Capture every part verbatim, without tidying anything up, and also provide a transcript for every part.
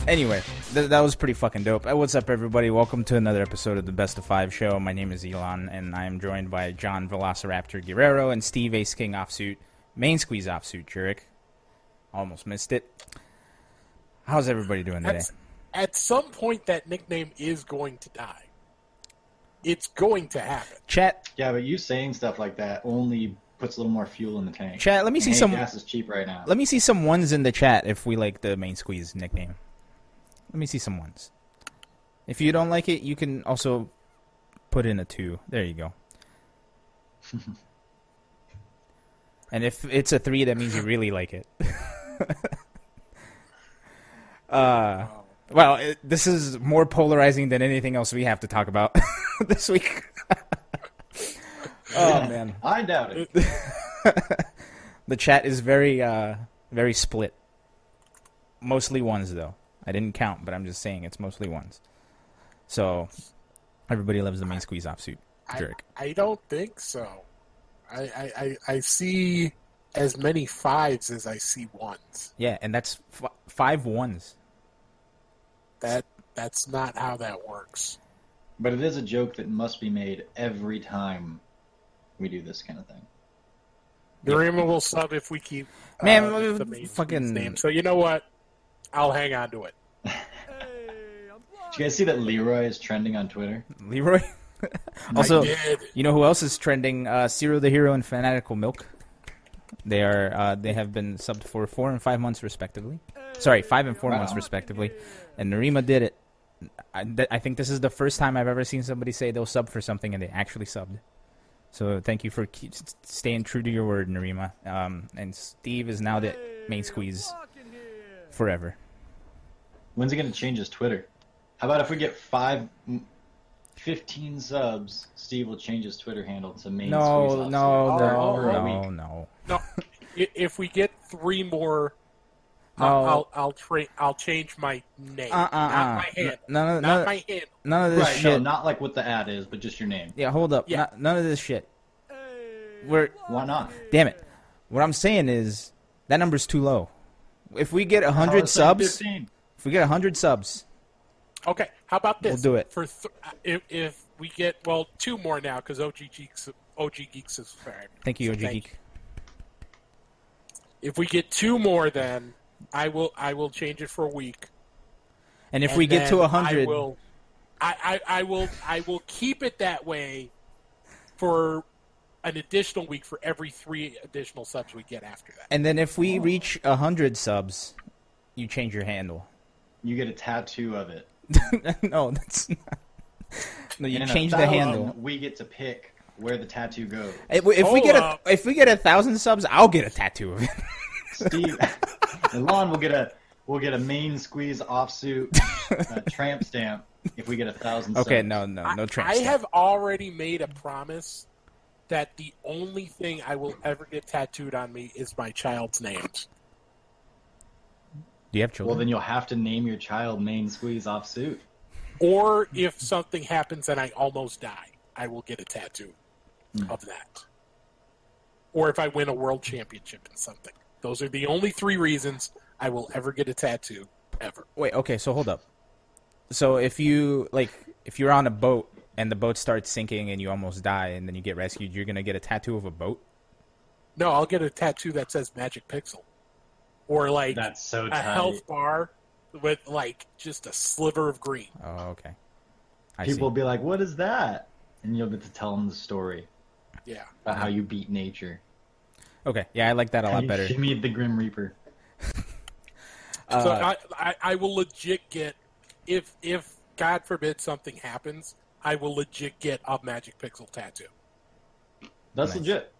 Anyway, th- that was pretty fucking dope. Uh, What's up, everybody? Welcome to another episode of the Best of Five show. My name is Elon, and I am joined by John Velociraptor Guerrero and Steve Ace King Offsuit, Main Squeeze Offsuit Jurek. Almost missed it. How's everybody doing today? At, at some point, that nickname is going to die. It's going to happen. Chat. Yeah, but you saying stuff like that only puts a little more fuel in the tank. Chat. Let me And see hey, some. gas is cheap right now. Let me see some ones in the chat if we like the Main Squeeze nickname. Let me see some ones. If you don't like it, you can also put in a two. There you go. And if it's a three, that means you really like it. uh, well, it, this is more polarizing than anything else we have to talk about this week. Oh, man. I doubt it. The chat is very, uh, very split. Mostly ones, though. I didn't count, but I'm just saying it's mostly ones. So, everybody loves the Main Squeeze Offsuit. Jerk. I, I don't think so. I, I, I, I see as many fives as I see ones. Yeah, and that's f- five ones. That That's not how that works. But it is a joke that must be made every time we do this kind of thing. Narima will sub if we keep uh, Man, the main fucking name. So you know what? I'll hang on to it. Did you guys see that Leroy is trending on Twitter? Leroy? Also, I did. you know who else is trending? Uh, Zero the Hero and Fanatical Milk. They are. Uh, they have been subbed for four and five months respectively. Sorry, five and four Wow. months respectively. And Narima did it. I, th- I think this is the first time I've ever seen somebody say they'll sub for something and they actually subbed. So thank you for keep, staying true to your word, Narima. Um, and Steve is now the Main Squeeze forever. When's he going to change his Twitter? How about if we get five, fifteen subs, Steve will change his Twitter handle to main No, squeeze no, offsuit for- no, for a no, week. no. No, i- if we get three more, No. I'll I'll I'll, tra- I'll change my name, Uh, uh, not uh. my hand, None of, not none, my hand. none of this Right, shit. no, not like what the ad is, but just your name. Yeah, hold up. Yeah. Not- none of this shit. We're Why not? damn it. What I'm saying is that number's too low. If we get a I hundred was saying subs, fifteen. if we get a hundred subs, Okay, how about this? We'll do it. For th- if, if we get well two more now because O G Geeks O G Geeks is fair. thank you, O G Thank Geek. If we get two more, then I will I will change it for a week. And if and we get to then a hundred, I will, I, I, I will I will keep it that way for an additional week for every three additional subs we get after that. and then if we reach a hundred subs, you change your handle. You get a tattoo of it. No, that's not. No, you And in a change the thousand, handle. We get to pick where the tattoo goes. If, if we Hold get a up. if we get a thousand subs, I'll get a tattoo of it. Steve, Elon will get a we'll get a main squeeze offsuit uh, tramp stamp if we get a thousand. Okay, subs. no, no, no I, tramp I stamp. have already made a promise that the only thing I will ever get tattooed on me is my child's names. Do you have Well, children? then you'll have to name your child main squeeze offsuit. Or if something happens and I almost die, I will get a tattoo of that. Or if I win a world championship in something. Those are the only three reasons I will ever get a tattoo, ever. Wait, okay, so hold up. So if you like, if you're on a boat and the boat starts sinking and you almost die and then you get rescued, you're gonna get a tattoo of a boat. No, I'll get a tattoo that says Magic Pixel. Or like That's so a tight. health bar with like just a sliver of green. Oh, okay. I People will see. be like, "What is that?" And you'll get to tell them the story Yeah. about how you beat nature. Okay, yeah, I like that a How lot you, better. You meet the Grim Reaper. Uh, So I, I, I will legit get if if God forbid something happens, I will legit get a Magic Pixel tattoo. That's Nice. legit.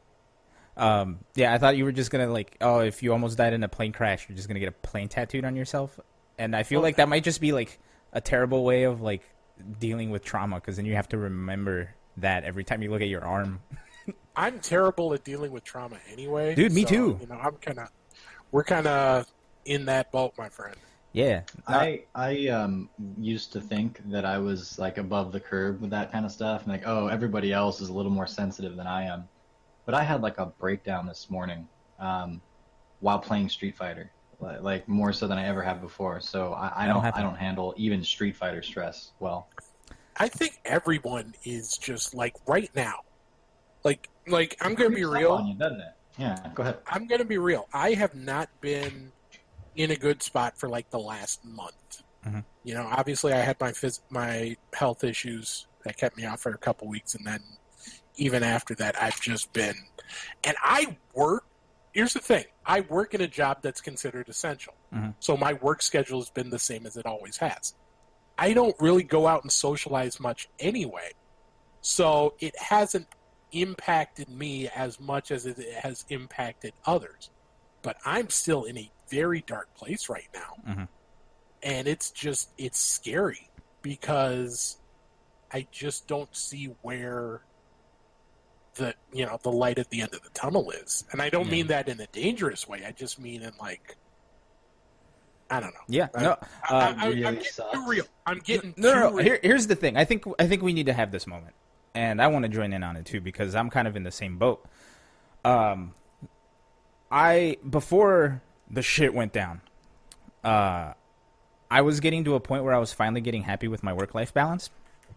Um, yeah, I thought you were just gonna like, oh, if you almost died in a plane crash, you're just gonna get a plane tattooed on yourself, and I feel Well, like that might just be like a terrible way of like dealing with trauma, because then you have to remember that every time you look at your arm. I'm terrible at dealing with trauma anyway. Dude, me so, too. You know, I'm kind of we're kind of in that boat, my friend. Yeah, not- I I um used to think that I was like above the curve with that kind of stuff, and like, oh, everybody else is a little more sensitive than I am. But I had like a breakdown this morning um, while playing Street Fighter. li- like more so than I ever have before. So I, I That'll don't happen. I don't handle even Street Fighter stress well. I think everyone is just like right now. Like, like I'm gonna be Creeps up real. on you, doesn't it? Yeah, go ahead. I'm gonna be real. I have not been in a good spot for like the last month. Mhm. You know, obviously I had my phys- my health issues that kept me off for a couple weeks, and then even after that, I've just been. And I work. Here's the thing: I work in a job that's considered essential, Mhm. so my work schedule has been the same as it always has. I don't really go out and socialize much anyway, so it hasn't impacted me as much as it has impacted others. But I'm still in a very dark place right now. Mhm. And it's just, it's scary because I just don't see where the, you know, the light at the end of the tunnel is. And I don't Yeah. mean that in a dangerous way. I just mean in like, I don't know. Yeah, I- no, I, uh, I, I'm really getting sucks. too real. I'm getting no, too no, no. real. Here, here's the thing. I think I think we need to have this moment, and I want to join in on it too because I'm kind of in the same boat. Um, I before the shit went down, uh, I was getting to a point where I was finally getting happy with my work-life balance,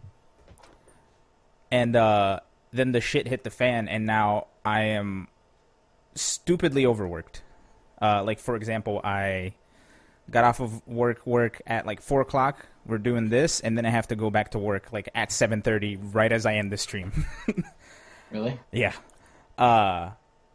and uh, then the shit hit the fan, and now I am stupidly overworked. Uh, like for example, I got off of work work at like four o'clock. We're doing this, and then I have to go back to work like at seven thirty, right as I end the stream. Really? Yeah. Uh,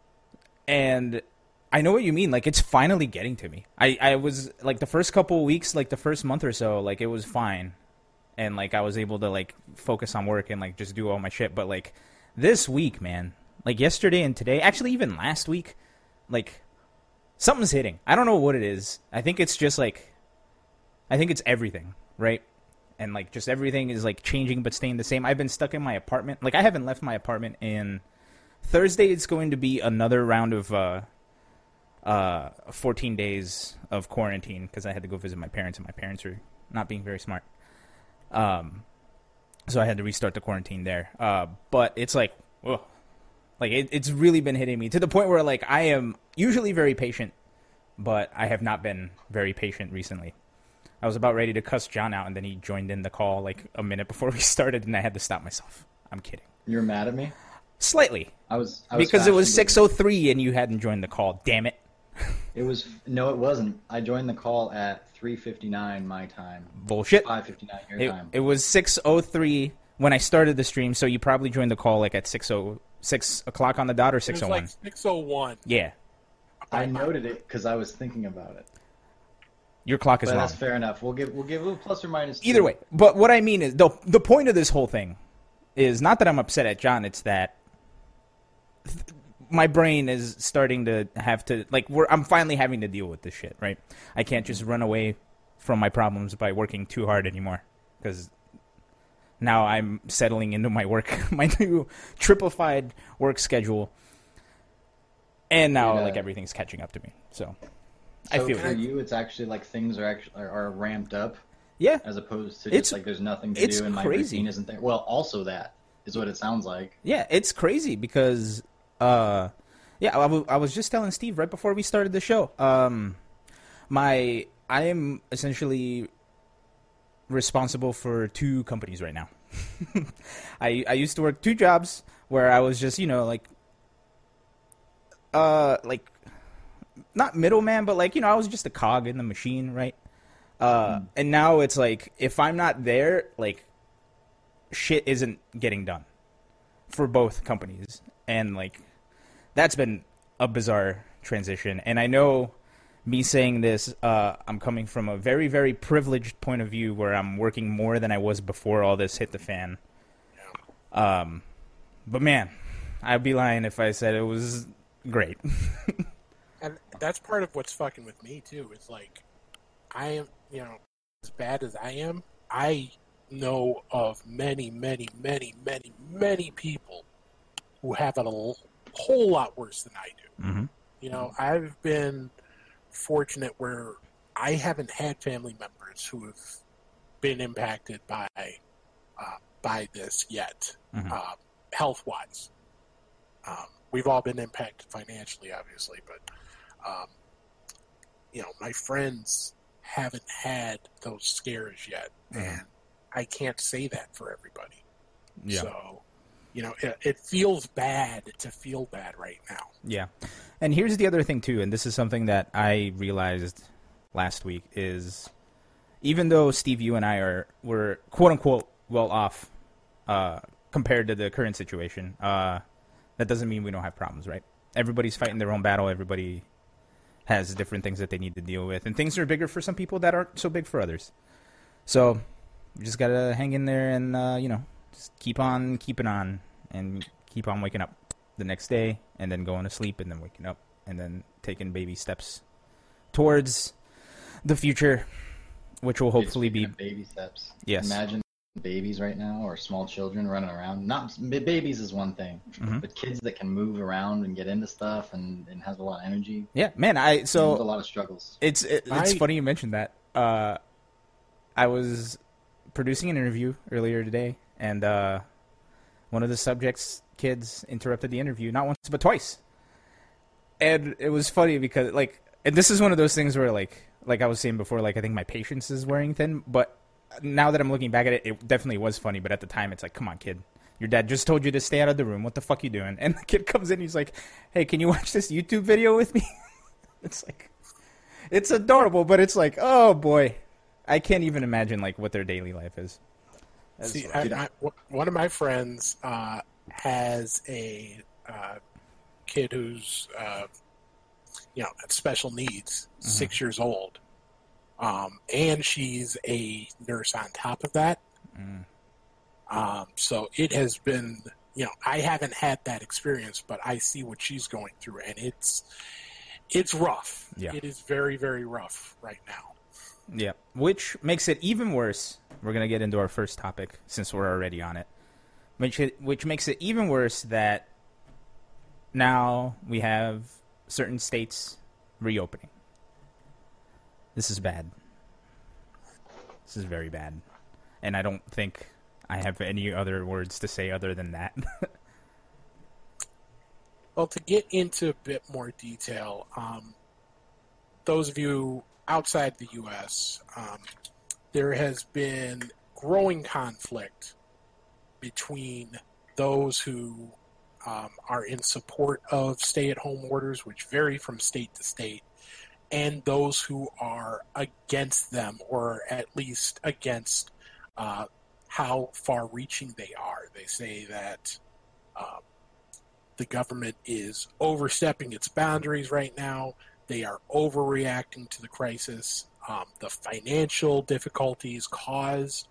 and I know what you mean. Like, it's finally getting to me. I, I was, like, the first couple of weeks, like, the first month or so, like, it was fine. And, like, I was able to, like, focus on work and, like, just do all my shit. But, like, this week, man, like, yesterday and today, actually even last week, like, something's hitting. I don't know what it is. I think it's just, like, I think it's everything, right? And, like, just everything is, like, changing but staying the same. I've been stuck in my apartment. Like, I haven't left my apartment in... Thursday, it's going to be another round of uh, uh, fourteen days of quarantine because I had to go visit my parents, and my parents are not being very smart. Um, so I had to restart the quarantine there. Uh, but it's like, ugh. Like, it, it's really been hitting me to the point where, like, I am usually very patient, but I have not been very patient recently. I was about ready to cuss John out, and then he joined in the call like a minute before we started, and I had to stop myself. I'm kidding. You're mad at me? Slightly. I was, I was Because it was fashionably- six oh three and you hadn't joined the call. Damn it. It was no, it wasn't. I joined the call at three fifty-nine my time, Bullshit. five fifty-nine your It, time. it was six oh three when I started the stream, so you probably joined the call like at six o'clock on the dot or It six was oh one. like six oh one. Yeah. I noted it because I was thinking about it. Your clock is But wrong. that's fair enough. We'll give we'll give a little plus or minus. two. Either way. But what I mean is, the, the point of this whole thing is not that I'm upset at John, it's that th- my brain is starting to have to, like, we're, I'm finally having to deal with this shit, right? I can't just run away from my problems by working too hard anymore, because now I'm settling into my work, my new triplified work schedule, and now, Yeah. like, everything's catching up to me, so I So feel for it. you, it's actually like things are actually are, are ramped up Yeah, as opposed to It's- just like there's nothing to it's do and my crazy. routine isn't there. Well, also that is what it sounds like. yeah, it's crazy because, uh, yeah, I, w- I was just telling Steve right before we started the show. Um, my I am essentially responsible for two companies right now. I I used to work two jobs where I was just, you know, like, uh, like not middleman, but like, you know, I was just a cog in the machine, right? Uh, Mm. and now it's like if I'm not there, like, shit isn't getting done for both companies, and like that's been a bizarre transition. And I know me saying this, uh, I'm coming from a very, very privileged point of view where I'm working more than I was before all this hit the fan. Um, but man, I'd be lying if I said it was great. And that's part of what's fucking with me too. Is like, I am, you know, as bad as I am, I know of many, many, many, many, many people who have it a l- whole lot worse than I do. Mm-hmm. You know, I've been fortunate where I haven't had family members who have been impacted by uh, by this yet, Mhm. uh, health wise. Um, we've all been impacted financially, obviously, but um, you know, my friends haven't had those scares yet, mm-hmm. and I can't say that for everybody. Yeah. So, you know, it, it feels bad to feel bad right now. Yeah. And here's the other thing, too, and this is something that I realized last week, is even though, Steve, you and I are, we're quote-unquote well off uh, compared to the current situation, uh, that doesn't mean we don't have problems, right? Everybody's fighting their own battle. Everybody has different things that they need to deal with. And things are bigger for some people that aren't so big for others. So we just got to hang in there and, uh, you know, just keep on keeping on and keep on waking up the next day and then going to sleep and then waking up and then taking baby steps towards the future, which will hopefully be baby steps. Yes. Imagine babies right now or small children running around. Not babies is one thing, mm-hmm. but kids that can move around and get into stuff and, and has a lot of energy. Yeah, man. I so There's a lot of struggles. It's it, it's I, funny you mentioned that. Uh, I was producing an interview earlier today, and uh, one of the subjects' kids interrupted the interview not once but twice, and it was funny because like, and this is one of those things where like, like I was saying before, like I think my patience is wearing thin, but now that I'm looking back at it, it definitely was funny. But at the time, it's like, come on, kid. Your dad just told you to stay out of the room. What the fuck you doing? And the kid comes in. He's like, hey, can you watch this YouTube video with me? It's like, it's adorable, but it's like, oh, boy. I can't even imagine, like, what their daily life is. That's See, I, I, one of my friends uh, has a uh, kid who's, uh, you know, special needs, mm-hmm. six years old. Um, and she's a nurse on top of that. Mm. Um, so it has been, you know, I haven't had that experience, but I see what she's going through, and it's it's rough. Yeah. It is very, very rough right now. Yeah, which makes it even worse. We're going to get into our first topic since we're already on it, which, it, which makes it even worse that now we have certain states reopening. This is bad. This is very bad. And I don't think I have any other words to say other than that. Well, to get into a bit more detail, um, those of you outside the U S, um, there has been growing conflict between those who um, are in support of stay-at-home orders, which vary from state to state, and those who are against them, or at least against uh, how far-reaching they are. They say that uh, the government is overstepping its boundaries right now. They are overreacting to the crisis. Um, the financial difficulties caused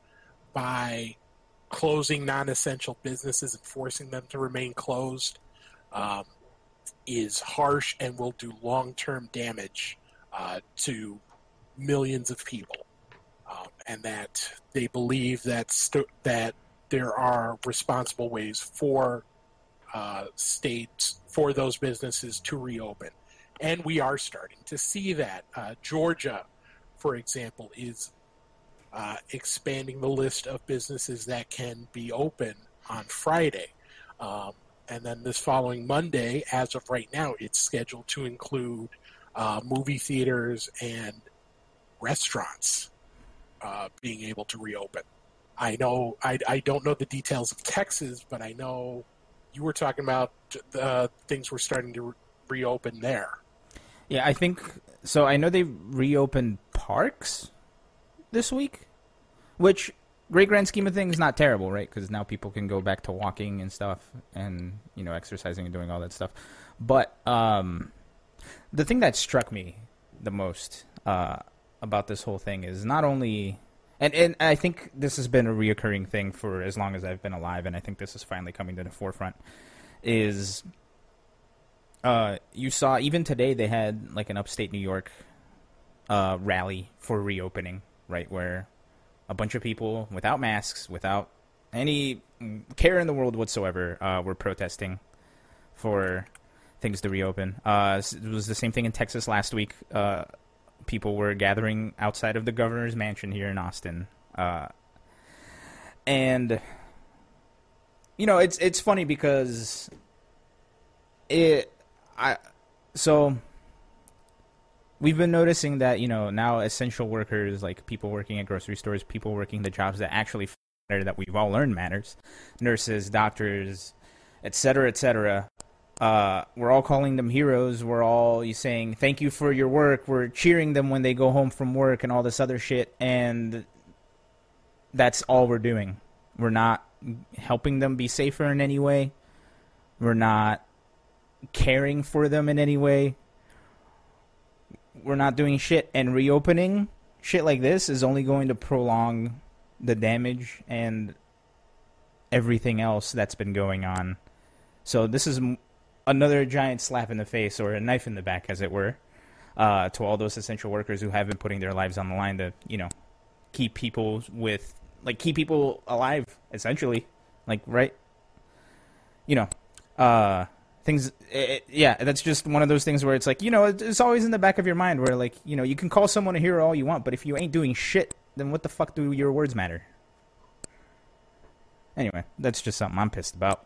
by closing non-essential businesses and forcing them to remain closed um, is harsh and will do long-term damage Uh, to millions of people, um, and that they believe that st- that there are responsible ways for uh, states, for those businesses to reopen, and we are starting to see that. Uh, Georgia, for example, is uh, expanding the list of businesses that can be open on Friday, um, and then this following Monday, as of right now, it's scheduled to include Uh, movie theaters and restaurants uh, being able to reopen. I know I, I don't know the details of Texas, but I know you were talking about the things were starting to re- reopen there. Yeah, I think so. I know they reopened parks this week, which great grand scheme of things, not terrible, right? Because now people can go back to walking and stuff, and you know, exercising and doing all that stuff. But um, the thing that struck me the most uh, about this whole thing is not only, and, and I think this has been a reoccurring thing for as long as I've been alive, and I think this is finally coming to the forefront, is uh, you saw even today they had like an upstate New York uh, rally for reopening, right, where a bunch of people without masks, without any care in the world whatsoever, uh, were protesting for things to reopen. Uh, it was the same thing in Texas last week. Uh, people were gathering outside of the governor's mansion here in Austin. Uh, and, you know, it's it's funny because it, I, so we've been noticing that, you know, now essential workers, like people working at grocery stores, people working the jobs that actually matter, that we've all learned matters, nurses, doctors, et cetera, et cetera. Uh, we're all calling them heroes. We're all saying thank you for your work. We're cheering them when they go home from work and all this other shit. And that's all we're doing. We're not helping them be safer in any way. We're not caring for them in any way. We're not doing shit. And reopening shit like this is only going to prolong the damage and everything else that's been going on. So this is another giant slap in the face, or a knife in the back, as it were, uh, to all those essential workers who have been putting their lives on the line to, you know, keep people with, like, keep people alive, essentially. Like, right? You know, uh, things, it, yeah, that's just one of those things where it's like, you know, it's always in the back of your mind where, like, you know, you can call someone a hero all you want, but if you ain't doing shit, then what the fuck do your words matter? Anyway, that's just something I'm pissed about.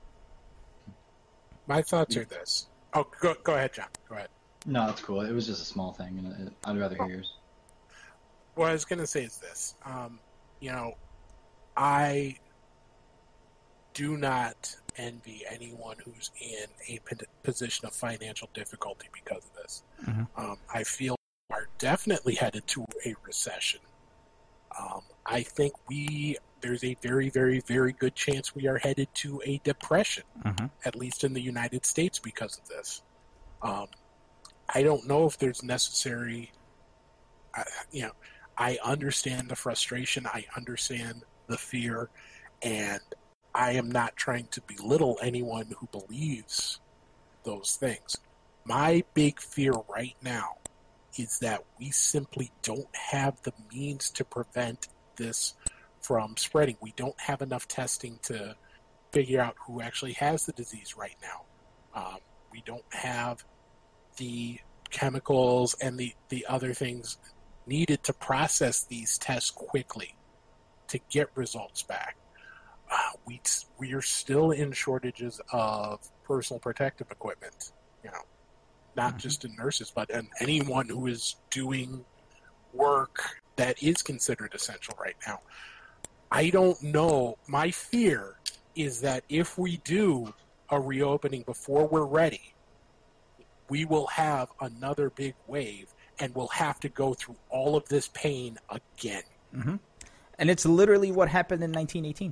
My thoughts are this. Oh, go, go ahead, John. Go ahead. No, it's cool. It was just a small thing, and it, I'd rather hear yours. What I was going to say is this. Um, you know, I do not envy anyone who's in a position of financial difficulty because of this. Mm-hmm. Um, I feel we are definitely headed to a recession. Um, I think we... There's a very, very, very good chance we are headed to a depression, uh-huh. at least in the United States, because of this. Um, I don't know if there's necessary, uh, you know, I understand the frustration, I understand the fear, and I am not trying to belittle anyone who believes those things. My big fear right now is that we simply don't have the means to prevent this from spreading. We don't have enough testing to figure out who actually has the disease right now. Um, we don't have the chemicals and the, the other things needed to process these tests quickly to get results back. Uh, we we are still in shortages of personal protective equipment. You know, not mm-hmm. just in nurses, but in anyone who is doing work that is considered essential right now. I don't know. My fear is that if we do a reopening before we're ready, we will have another big wave and we'll have to go through all of this pain again. Mm-hmm. And it's literally what happened in nineteen eighteen.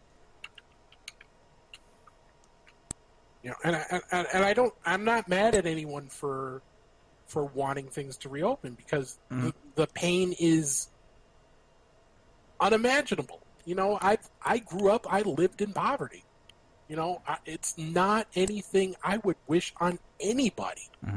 You know, and I, and, and I don't. I'm not mad at anyone for for wanting things to reopen because mm-hmm. the, the pain is unimaginable. You know, I I grew up, I lived in poverty. You know, I, it's not anything I would wish on anybody. Mm-hmm.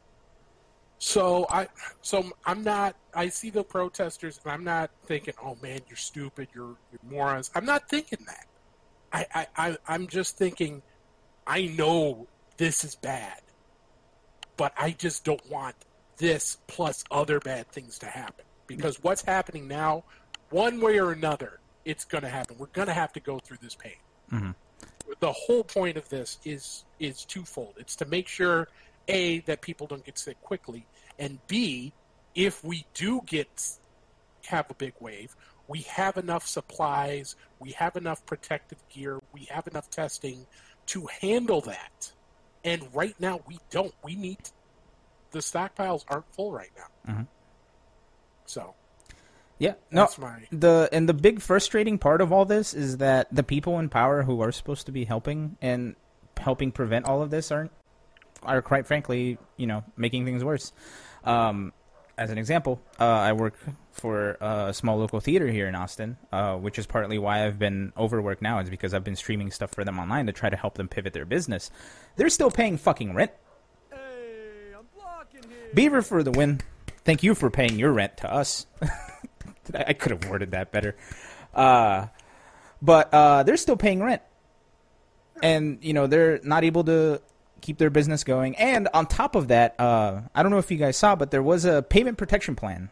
So I, so I'm not. I see the protesters, and I'm not thinking, "Oh man, you're stupid, you're, you're morons." I'm not thinking that. I, I, I, I'm just thinking, I know this is bad, but I just don't want this plus other bad things to happen because what's happening now, one way or another. It's going to happen. We're going to have to go through this pain. Mm-hmm. The whole point of this is is twofold. It's to make sure, A, that people don't get sick quickly, and B, if we do get have a big wave, we have enough supplies, we have enough protective gear, we have enough testing to handle that. And right now, we don't. We need the stockpiles aren't full right now. Mm-hmm. So. Yeah, no, my... the and the big frustrating part of all this is that the people in power who are supposed to be helping and helping prevent all of this aren't, are quite frankly, you know, making things worse. Um, as an example, uh, I work for a small local theater here in Austin, uh, which is partly why I've been overworked now, is because I've been streaming stuff for them online to try to help them pivot their business. They're still paying fucking rent. Hey, I'm blocking here. Beaver for the win. Thank you for paying your rent to us. I could have worded that better. Uh, but uh, they're still paying rent. And, you know, they're not able to keep their business going. And on top of that, uh, I don't know if you guys saw, but there was a payment protection plan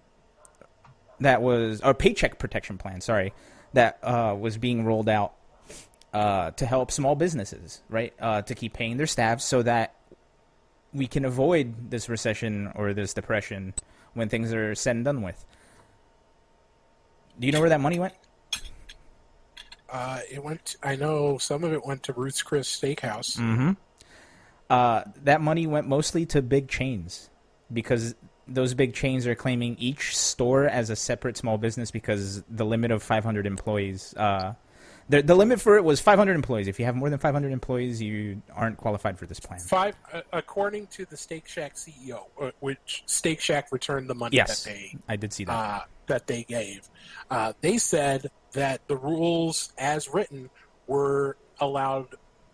that was, or paycheck protection plan, sorry, that uh, was being rolled out uh, to help small businesses, right, uh, to keep paying their staff so that we can avoid this recession or this depression when things are said and done with. Do you know where that money went? Uh, it went. I know some of it went to Ruth's Chris Steakhouse. Mm-hmm. Uh, that money went mostly to big chains because those big chains are claiming each store as a separate small business because the limit of five hundred employees. Uh, the the limit for it was five hundred employees. If you have more than five hundred employees, you aren't qualified for this plan. Five, uh, according to the Steak Shack C E O, uh, which Steak Shack returned the money Yes, that they I did see that. uh, that they gave. Uh, they said that the rules as written were allowed,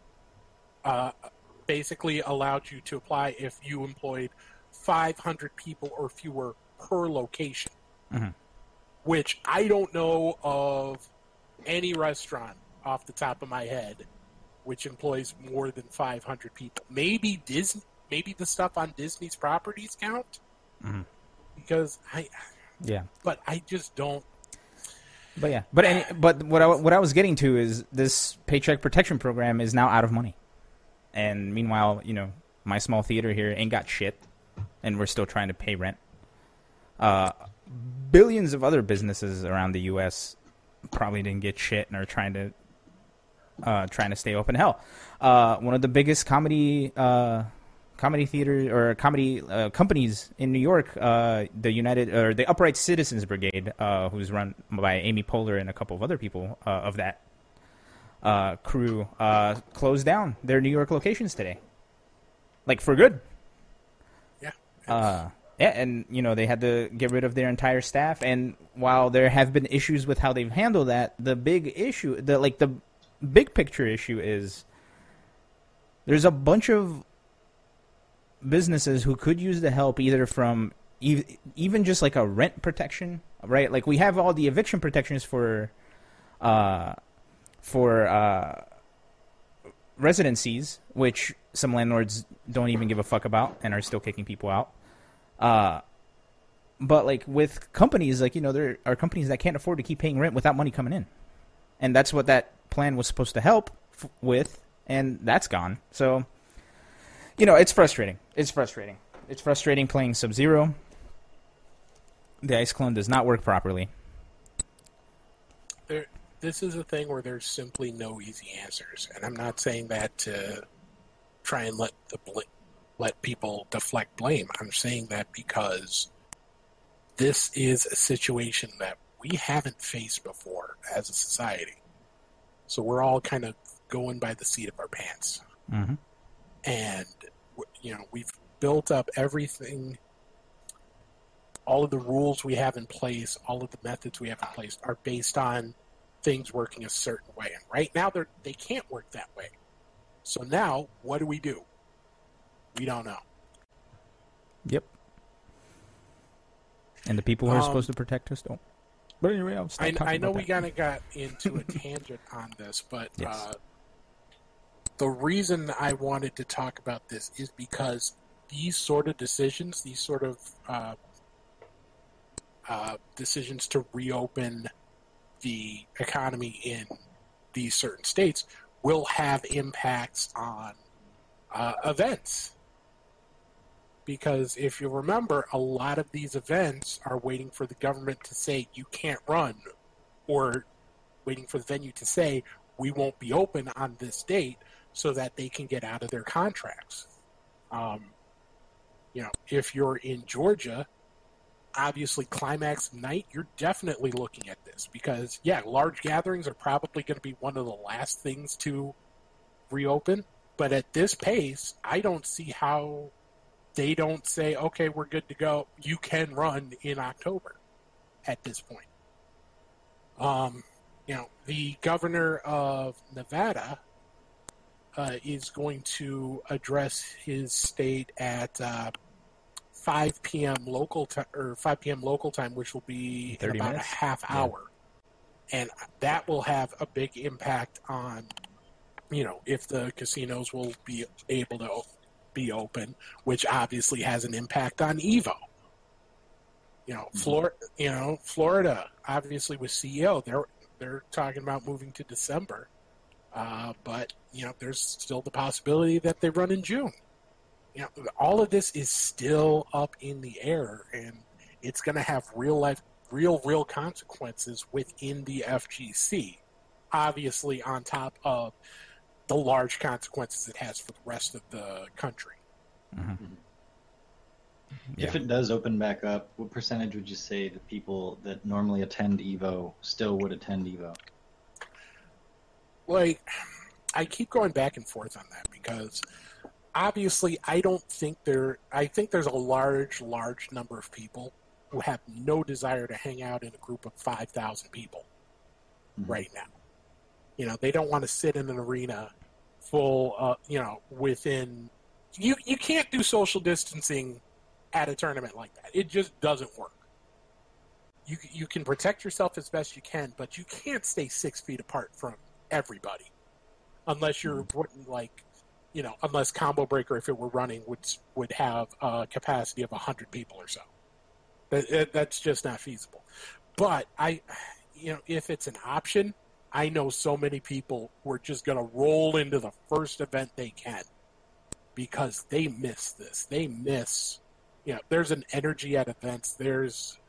uh, basically allowed you to apply if you employed five hundred people or fewer per location. Mm-hmm. Which I don't know of any restaurant off the top of my head which employs more than five hundred people. Maybe Disney, maybe the stuff on Disney's properties count. Mm-hmm. Because I, yeah, but I just don't. But yeah, but any, but what I, what I was getting to is this Paycheck Protection Program is now out of money, and meanwhile, you know, my small theater here ain't got shit, and we're still trying to pay rent. Uh, billions of other businesses around the U S probably didn't get shit and are trying to uh, trying to stay open. Hell, uh, one of the biggest comedy uh, comedy theater or comedy uh, companies in New York, uh, the United or the Upright Citizens Brigade, uh, who's run by Amy Poehler and a couple of other people uh, of that uh, crew, uh, closed down their New York locations today, like for good. Yeah. Uh, yeah, and you know they had to get rid of their entire staff. And while there have been issues with how they've handled that, the big issue, the like the big picture issue is there's a bunch of businesses who could use the help either from ev- even just like a rent protection, right? Like we have all the eviction protections for uh, for uh, residencies, which some landlords don't even give a fuck about and are still kicking people out. Uh, but like with companies, like, you know, there are companies that can't afford to keep paying rent without money coming in. And that's what that plan was supposed to help f- with, and that's gone. So, you know, it's frustrating. It's frustrating. It's frustrating playing Sub-Zero. The Ice Clone does not work properly. There, this is a thing where there's simply no easy answers. And I'm not saying that to try and let the bl- let people deflect blame. I'm saying that because this is a situation that we haven't faced before as a society. So we're all kind of going by the seat of our pants. Mm-hmm. And, you know, we've built up everything, all of the rules we have in place, all of the methods we have in place are based on things working a certain way. And right now, they're, they can't work that way. So now, what do we do? We don't know. Yep. And the people who are Um, supposed to protect us don't. But anyway, I'll stop I, talking I know about we that. kind of got into a tangent on this, but Yes. uh, the reason I wanted to talk about this is because these sort of decisions, these sort of uh, uh, decisions to reopen the economy in these certain states will have impacts on uh, events. Because if you remember, a lot of these events are waiting for the government to say you can't run, or waiting for the venue to say we won't be open on this date so that they can get out of their contracts. Um, you know, if you're in Georgia, obviously Climax Night, you're definitely looking at this because, yeah, large gatherings are probably going to be one of the last things to reopen. But at this pace, I don't see how they don't say, okay, we're good to go. You can run in October at this point. Um, you know, the governor of Nevada uh, is going to address his state at uh, five p.m. local time, or five p.m. local time, which will be in thirty about minutes? a half Yeah. hour. And that will have a big impact on, you know, if the casinos will be able to be open, which obviously has an impact on Evo. You know, Mm-hmm. Florida, you know, Florida, obviously with C E O, they're they're talking about moving to December, uh, but you know, there's still the possibility that they run in June. You know, all of this is still up in the air, and it's going to have real life, real, real consequences within the F G C. Obviously, on top of the large consequences it has for the rest of the country. Mm-hmm. If Yeah. it does open back up, what percentage would you say the people that normally attend Evo still would attend Evo? Like, I keep going back and forth on that because obviously I don't think there, I think there's a large, large number of people who have no desire to hang out in a group of five thousand people Mhm. right now. You know, they don't want to sit in an arena full, uh, you know, within, you, you can't do social distancing at a tournament like that. It just doesn't work. You, you can protect yourself as best you can, but you can't stay six feet apart from everybody. Unless you're putting, like, you know, unless Combo Breaker, if it were running, would would have a capacity of one hundred people or so. That, that's just not feasible. But, I, you know, if it's an option, I know so many people who are just going to roll into the first event they can because they miss this. They miss, you know, there's an energy at events. There's,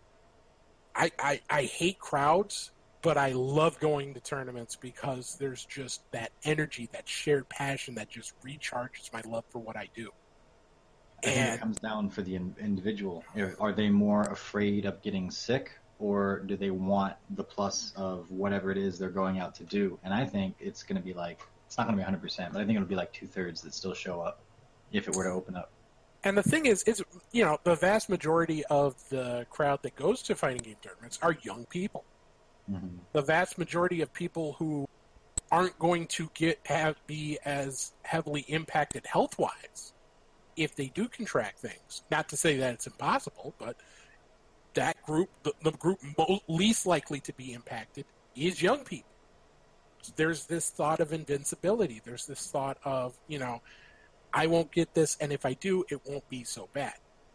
I, I, I hate crowds, but I love going to tournaments because there's just that energy, that shared passion that just recharges my love for what I do. I think And it comes down for the in- individual. Are they more afraid of getting sick, or do they want the plus of whatever it is they're going out to do? And I think it's going to be like, it's not going to be one hundred percent, but I think it'll be like two-thirds that still show up if it were to open up. And the thing is, is you know, the vast majority of the crowd that goes to fighting game tournaments are young people. Mm-hmm. The vast majority of people who aren't going to get have be as heavily impacted health-wise if they do contract things. Not to say that it's impossible, but that group, the, the group most, least likely to be impacted is young people. There's this thought of invincibility. There's this thought of, you know, I won't get this, and if I do, it won't be so bad.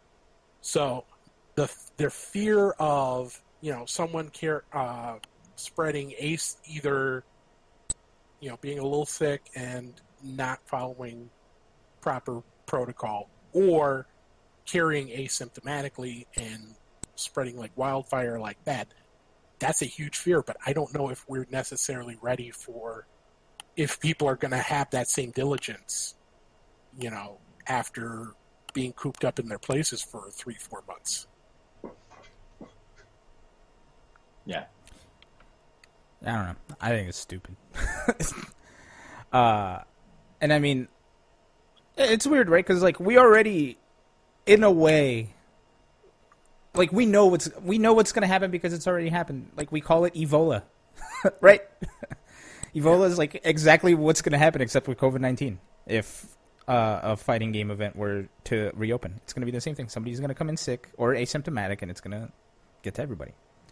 So the their fear of, you know, someone care, uh, spreading ace, either, you know, being a little sick and not following proper protocol, or carrying asymptomatically and spreading like wildfire like that, that's a huge fear. But I don't know if we're necessarily ready for, if people are going to have that same diligence, you know, after being cooped up in their places for three, four months. Yeah. I don't know. I think it's stupid. uh, and I mean, it's weird, right? Because like we already, in a way, like we know what's we know what's going to happen because it's already happened. Like we call it Evola, right? Evola is like exactly what's going to happen, except with COVID nineteen. If uh, a fighting game event were to reopen, it's going to be the same thing. Somebody's going to come in sick or asymptomatic, and it's going to get to everybody.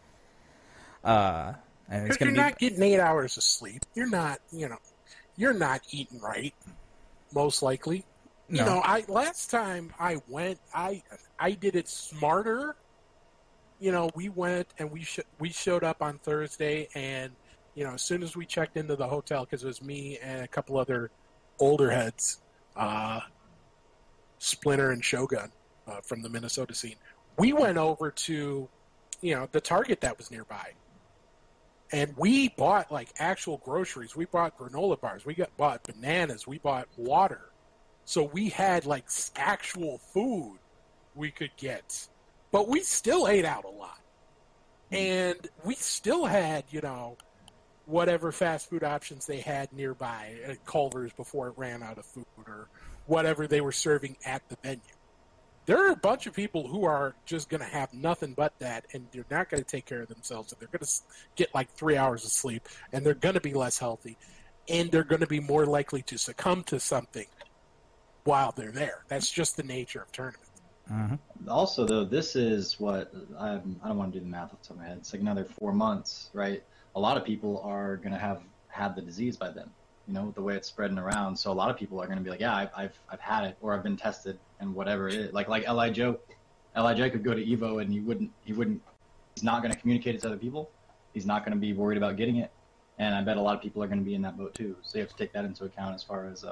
Uh, and it's Because going you're to be not getting eight hours of sleep. You're not, you know, you're not eating right, most likely. You No. know, I last time I went, I I did it smarter. You know, we went and we sh- we showed up on Thursday, and you know, as soon as we checked into the hotel, because it was me and a couple other older heads, uh, Splinter and Shogun uh, from the Minnesota scene, we went over to, you know, the Target that was nearby. And we bought like actual groceries. We bought granola bars. We got bought bananas. We bought water. So we had like actual food we could get. But we still ate out a lot. And we still had, you know, whatever fast food options they had nearby at Culver's before it ran out of food, or whatever they were serving at the venue. There are a bunch of people who are just going to have nothing but that, and they're not going to take care of themselves, and they're going to get like three hours of sleep, and they're going to be less healthy, and they're going to be more likely to succumb to something while they're there. That's just the nature of tournaments. Mm-hmm. Also, though, this is what I'm, I don't want to do the math off the top of my head. It's like another four months, right? A lot of people are going to have had the disease by then, you know, the way it's spreading around. So a lot of people are going to be like, yeah, I've, I've, I've had it, or I've been tested, and whatever it is. Like, like L I Joe, L I J could go to Evo and he wouldn't, he wouldn't, he's not going to communicate it to other people. He's not going to be worried about getting it. And I bet a lot of people are going to be in that boat too. So you have to take that into account as far as uh,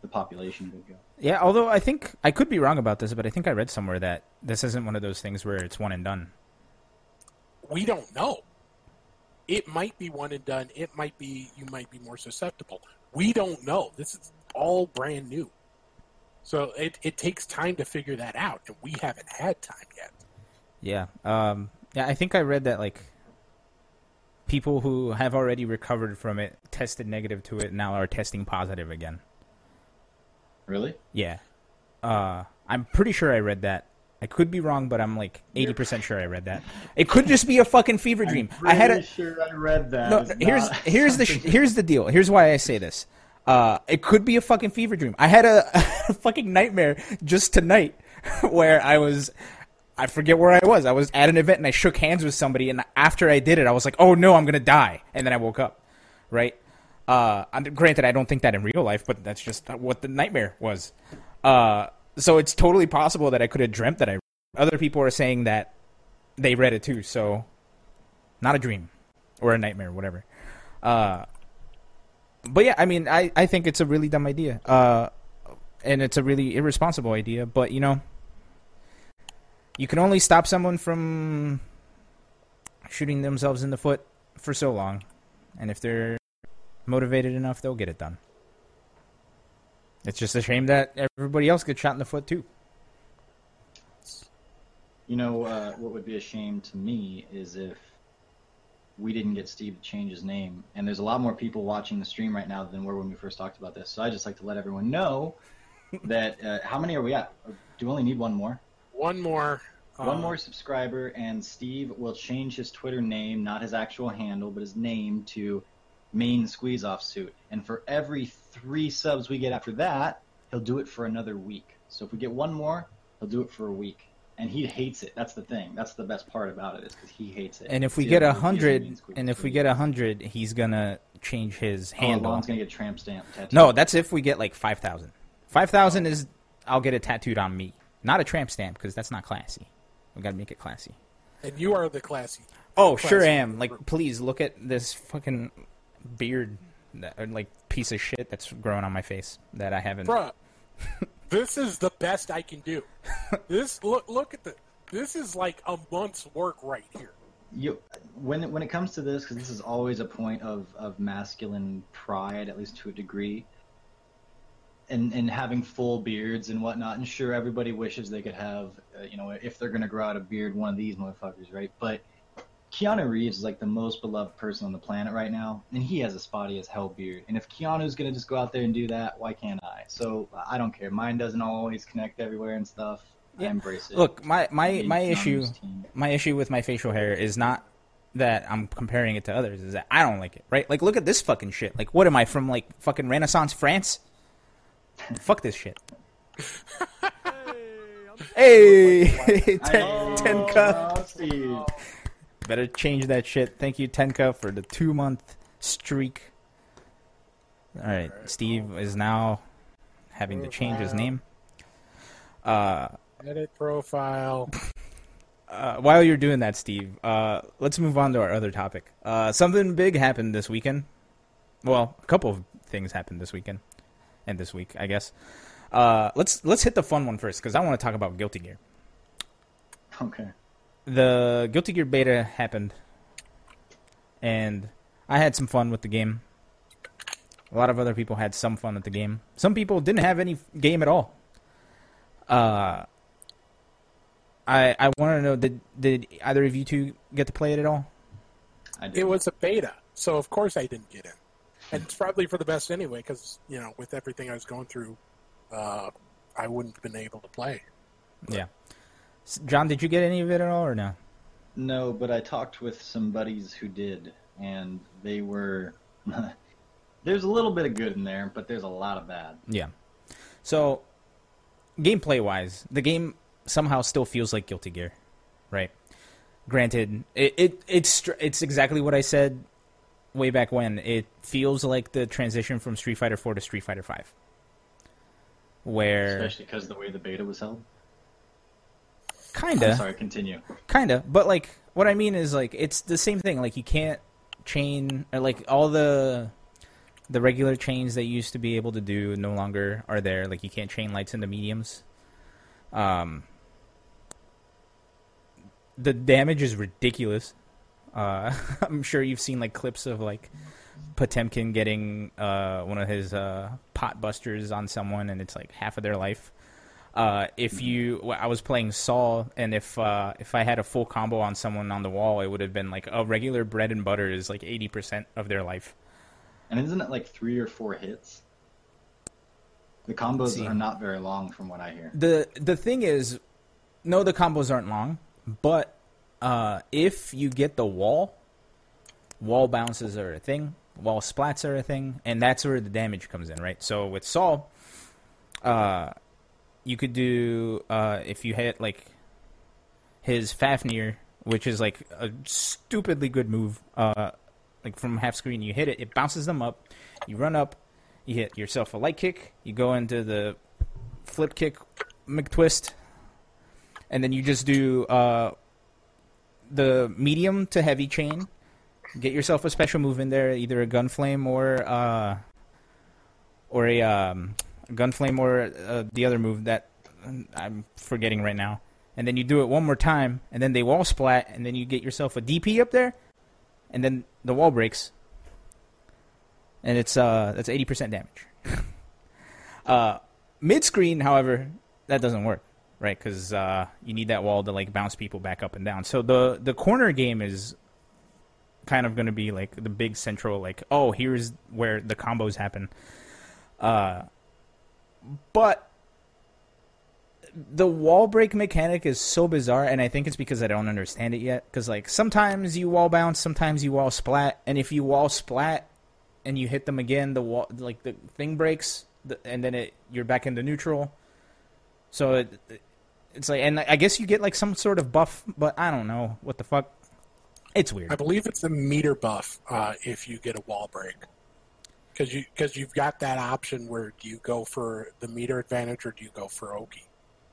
the population would go. Yeah, although I think I could be wrong about this, but I think I read somewhere that this isn't one of those things where it's one and done. We don't know. It might be one and done. It might be you might be more susceptible. We don't know. This is all brand new. So it, it takes time to figure that out, and we haven't had time yet. Yeah. Um, yeah, I think I read that, like, people who have already recovered from it tested negative to it and now are testing positive again. Really? Yeah. Uh, I'm pretty sure I read that. I could be wrong, but I'm like eighty percent sure I read that. It could just be a fucking fever dream. I'm I had a sure I read that. No, It's here's not here's the sh- something- here's the deal. Here's why I say this. Uh, it could be a fucking fever dream. I had a, a fucking nightmare just tonight where I was, I forget where I was. I was at an event and I shook hands with somebody, and after I did it, I was like, "Oh no, I'm gonna die!" And then I woke up. Right? Uh, granted, I don't think that in real life, but that's just what the nightmare was. Uh, so it's totally possible that I could have dreamt that I. Other people are saying that they read it too, so not a dream or a nightmare, whatever. Uh, but yeah, I mean, I, I think it's a really dumb idea, uh, and it's a really irresponsible idea. But you know, you can only stop someone from shooting themselves in the foot for so long, and if they're motivated enough, they'll get it done. It's just a shame that everybody else gets shot in the foot too. You know, uh, what would be a shame to me is if we didn't get Steve to change his name. And there's a lot more people watching the stream right now than were when we first talked about this. So I just like to let everyone know that, uh, how many are we at? Do we only need one more? One more. One uh, more subscriber, and Steve will change his Twitter name, not his actual handle, but his name to Main Squeeze Off Suit. And for every three subs we get after that, he'll do it for another week. So if we get one more, he'll do it for a week. And he hates it. That's the thing. That's the best part about it, is because he hates it. And if we See, get a he's using hundred, Main Squeeze and Off if we Suit. get a hundred, he's gonna change his Oh, handle. Lon's gonna get tramp stamp tattooed. No, that's if we get like five thousand. Five thousand is I'll get it tattooed on me, not a tramp stamp, because that's not classy. We gotta make it classy. And you are the classy. Oh, classy sure am. Like, group. please look at this fucking beard, that, or, like, piece of shit that's growing on my face that I haven't. Bruh, this is the best I can do. This look look at the. This is like a month's work right here. You, when when it comes to this, because this is always a point of, of masculine pride, at least to a degree, and and having full beards and whatnot. And sure, everybody wishes they could have, uh, you know, if they're gonna grow out a beard, one of these motherfuckers, right? But Keanu Reeves is like the most beloved person on the planet right now, and he has a spotty as hell beard. And if Keanu's gonna just go out there and do that, why can't I? So I don't care. Mine doesn't always connect everywhere and stuff. I embrace it. Look, my my Being my Keanu's issue, team. my issue with my facial hair is not that I'm comparing it to others. Is that I don't like it, right? Like, look at this fucking shit. Like, what am I from? Like, fucking Renaissance France? Fuck this shit. Hey, ten, Tenka. Oh, Steve. Better change that shit. Thank you, Tenka, for the two month streak. All right, Steve is now having to change his name. Uh, Edit profile. uh, while you're doing that, Steve, uh, let's move on to our other topic. Uh, something big happened this weekend. Well, a couple of things happened this weekend and this week, I guess. Uh, let's let's hit the fun one first because I want to talk about Guilty Gear. Okay. The Guilty Gear beta happened, and I had some fun with the game. A lot of other people had some fun with the game. Some people didn't have any game at all. Uh, I I want to know, did did either of you two get to play it at all? I did. It was a beta, so of course I didn't get in. And it's probably for the best anyway, because, you know, with everything I was going through, uh, I wouldn't have been able to play. Yeah. S- John, did you get any of it at all or no? No, but I talked with some buddies who did, and they were. There's a little bit of good in there, but there's a lot of bad. Yeah. So, gameplay-wise, the game somehow still feels like Guilty Gear, right? Granted, it, it it's str- it's exactly what I said way back when. It feels like the transition from Street Fighter four to Street Fighter five, where Especially because of the way the beta was held. kinda, I'm sorry, continue. kinda, but like what I mean is like it's the same thing. Like you can't chain or like all the The regular chains that you used to be able to do no longer are there. Like, you can't chain lights into mediums. Um, the damage is ridiculous. Uh, I'm sure you've seen like clips of like Potemkin getting uh, one of his uh, pot busters on someone, and it's like half of their life. Uh, if you, well, I was playing Saul, and if uh, if I had a full combo on someone on the wall, it would have been like a regular bread and butter is like eighty percent of their life. And isn't it like three or four hits? The combos See. are not very long, from what I hear. The the thing is, no, the combos aren't long, but uh, if you get the wall, wall bounces are a thing, wall splats are a thing, and that's where the damage comes in, right? So with Saul, uh, you could do, uh, if you hit like his Fafnir, which is like a stupidly good move, uh, like from half screen, you hit it, it bounces them up, you run up, you hit yourself a light kick, you go into the flip kick McTwist, and then you just do uh, the medium to heavy chain, get yourself a special move in there, either a gunflame or uh, or a, um, a gunflame or uh, the other move that I'm forgetting right now. And then you do it one more time, and then they wall splat, and then you get yourself a D P up there, and then the wall breaks. And it's uh that's eighty percent damage. uh, mid screen, however, that doesn't work, right? Because uh, you need that wall to like bounce people back up and down. So the the corner game is kind of going to be like the big central, like, oh, here's where the combos happen. Uh, but the wall break mechanic is so bizarre, and I think it's because I don't understand it yet. Because like sometimes you wall bounce, sometimes you wall splat, and if you wall splat and you hit them again, the wall, like the thing breaks, and then it you're back into neutral. So it, it's like, and I guess you get like some sort of buff, but I don't know what the fuck. It's weird. I believe it's a meter buff uh, if you get a wall break, because you because you've got that option where do you go for the meter advantage or do you go for Oki?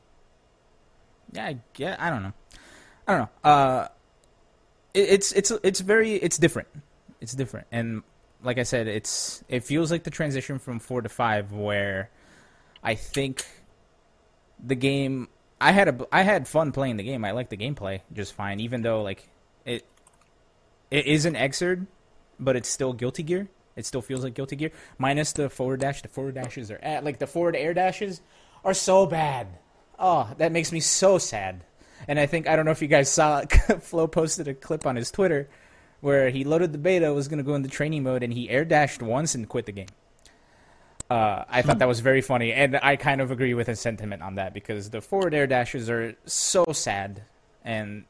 Yeah, I get. I don't know. I don't know. Uh, it, it's it's it's very it's different. It's different, and like I said, it's it feels like the transition from four to five, where I think the game. I had a I had fun playing the game. I liked the gameplay just fine, even though like it it is an Xrd, but it's still Guilty Gear. It still feels like Guilty Gear, minus the forward dash. The forward dashes are at like the forward air dashes are so bad. Oh, that makes me so sad. And I think, I don't know if you guys saw, Flo posted a clip on his Twitter where he loaded the beta, was going to go into training mode, and he air dashed once and quit the game. Uh, I thought that was very funny, and I kind of agree with his sentiment on that, because the forward air dashes are so sad, and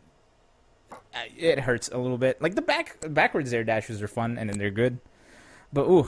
it hurts a little bit. Like, the back backwards air dashes are fun, and then they're good. But, ooh.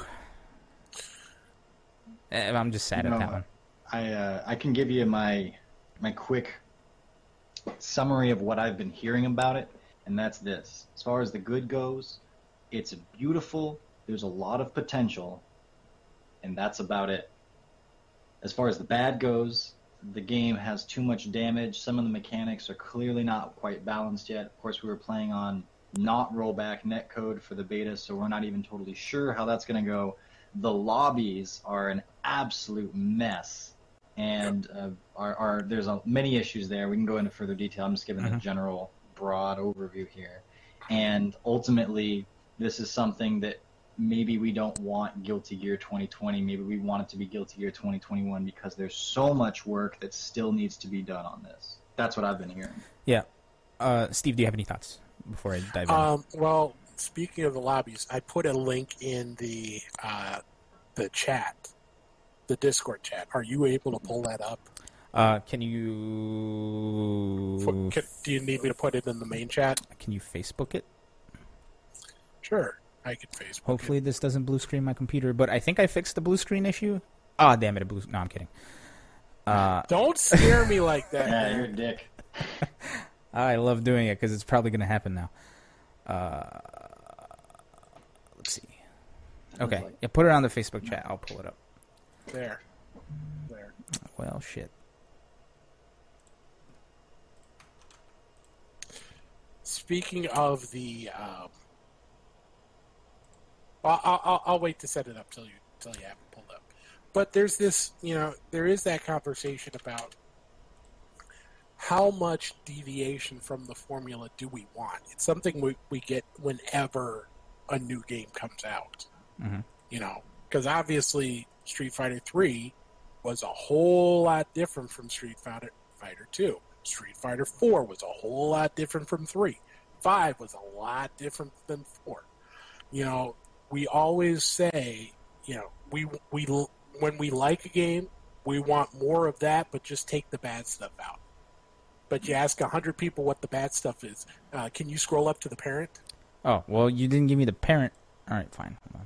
I'm just sad You know, at that one. I uh, I can give you my my quick summary of what I've been hearing about it, and that's this. As far as the good goes, it's beautiful, there's a lot of potential, and that's about it. As far as the bad goes, the game has too much damage. Some of the mechanics are clearly not quite balanced yet. Of course, we were playing on not rollback netcode for the beta, so we're not even totally sure how that's going to go. The lobbies are an absolute mess. And uh, are, are there's a, many issues there. We can go into further detail. I'm just giving Mm-hmm. a general, broad overview here. And ultimately, this is something that maybe we don't want Guilty Gear twenty twenty. Maybe we want it to be Guilty Gear twenty twenty-one because there's so much work that still needs to be done on this. That's what I've been hearing. Yeah. Uh, Steve, do you have any thoughts before I dive in? Um, well, speaking of the lobbies, I put a link in the uh, the chat, the Discord chat. Are you able to pull that up? Uh, can you... For, can, do you need me to put it in the main chat? Can you Facebook it? Sure, I can Facebook Hopefully it. this doesn't blue screen my computer, but I think I fixed the blue screen issue. Ah, damn it, it blue... No, I'm kidding. Uh, Don't scare me like that. Yeah, man. you're a dick. I love doing it because it's probably going to happen now. Uh, let's see. Okay, like- yeah, put it on the Facebook chat. I'll pull it up. There. There. Well, shit. Speaking of the um, I'll, I'll, I'll wait to set it up till you till you have it pulled up. But there's this, you know, there is that conversation about how much deviation from the formula do we want? It's something we, we get whenever a new game comes out. Mm-hmm. You know, because obviously Street Fighter three was a whole lot different from Street Fighter Fighter two. Street Fighter four was a whole lot different from three. five was a lot different than four. You know, we always say, you know, we we when we like a game, we want more of that, but just take the bad stuff out. But you ask a hundred people what the bad stuff is. Uh, can you scroll up to the parent? Oh, well, you didn't give me the parent. All right, fine. Hold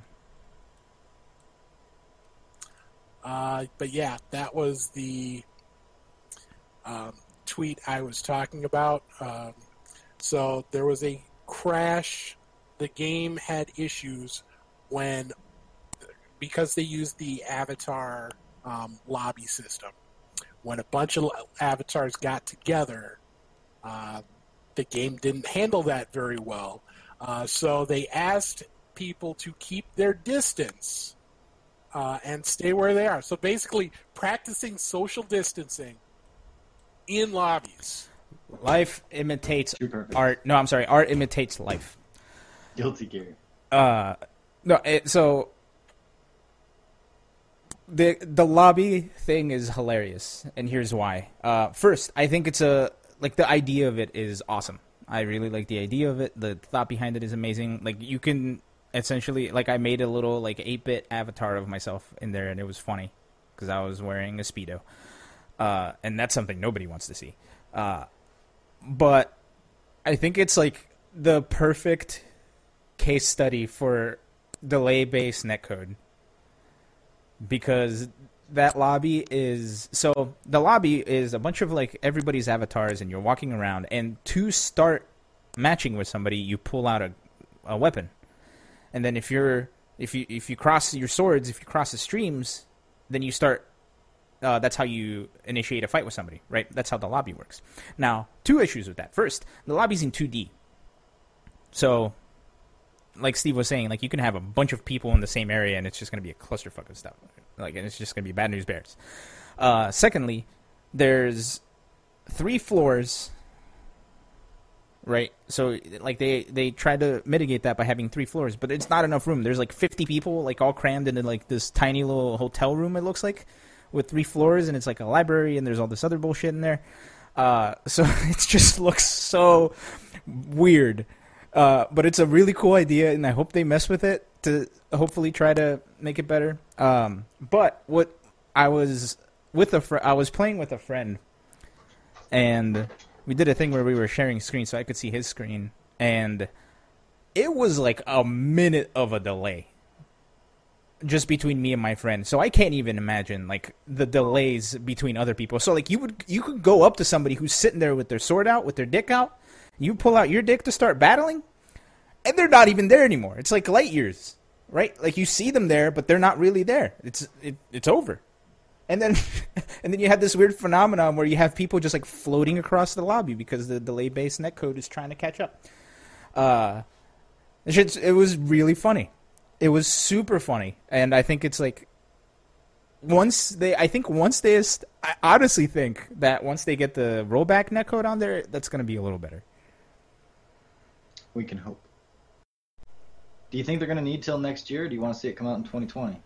on. Uh, but yeah, that was the um, tweet I was talking about. Um, so there was a crash. The game had issues when, because they used the avatar um, lobby system. When a bunch of avatars got together, uh, the game didn't handle that very well. Uh, so they asked people to keep their distance uh, and stay where they are. So basically, practicing social distancing in lobbies. Life imitates art. No, I'm sorry. Art imitates life. Guilty gear. Uh, no. It, so the the lobby thing is hilarious, and here's why. Uh, first, I think it's a like the idea of it is awesome. I really like the idea of it. The thought behind it is amazing. Like you can essentially, like I made a little like eight-bit avatar of myself in there, and it was funny because I was wearing a Speedo, uh, and that's something nobody wants to see. Uh, but I think it's like the perfect case study for delay-based netcode because that lobby is so the lobby is a bunch of like everybody's avatars and you're walking around, and to start matching with somebody you pull out a, a weapon, and then if you're if you if you cross your swords, if you cross the streams, then you start uh, that's how you initiate a fight with somebody, right? That's how the lobby works. Now, two issues with that. First, the lobby's in two D, so like Steve was saying, like you can have a bunch of people in the same area and it's just going to be a clusterfuck of stuff. Like, and it's just going to be bad news bears. Uh, secondly, there's three floors, right? So like they, they try to mitigate that by having three floors, but it's not enough room. There's like fifty people like all crammed into like this tiny little hotel room, it looks like, with three floors, and it's like a library and there's all this other bullshit in there. Uh, so it just looks so weird. Uh, but it's a really cool idea, and I hope they mess with it to hopefully try to make it better. Um, but what I was with a fr- I was playing with a friend, and we did a thing where we were sharing screen so I could see his screen, and it was like a minute of a delay just between me and my friend. So I can't even imagine like the delays between other people. So like you would you could go up to somebody who's sitting there with their sword out, with their dick out. You pull out your dick to start battling, and they're not even there anymore. It's like light years, right? Like you see them there, but they're not really there. It's it, it's over. And then and then you have this weird phenomenon where you have people just like floating across the lobby because the delay-based netcode is trying to catch up. Uh, it was really funny. It was super funny, and I think it's like once they, I think once they, I honestly think that once they get the rollback netcode on there, that's going to be a little better. We can hope. Do you think they're going to need till next year, or do you want to see it come out in twenty twenty?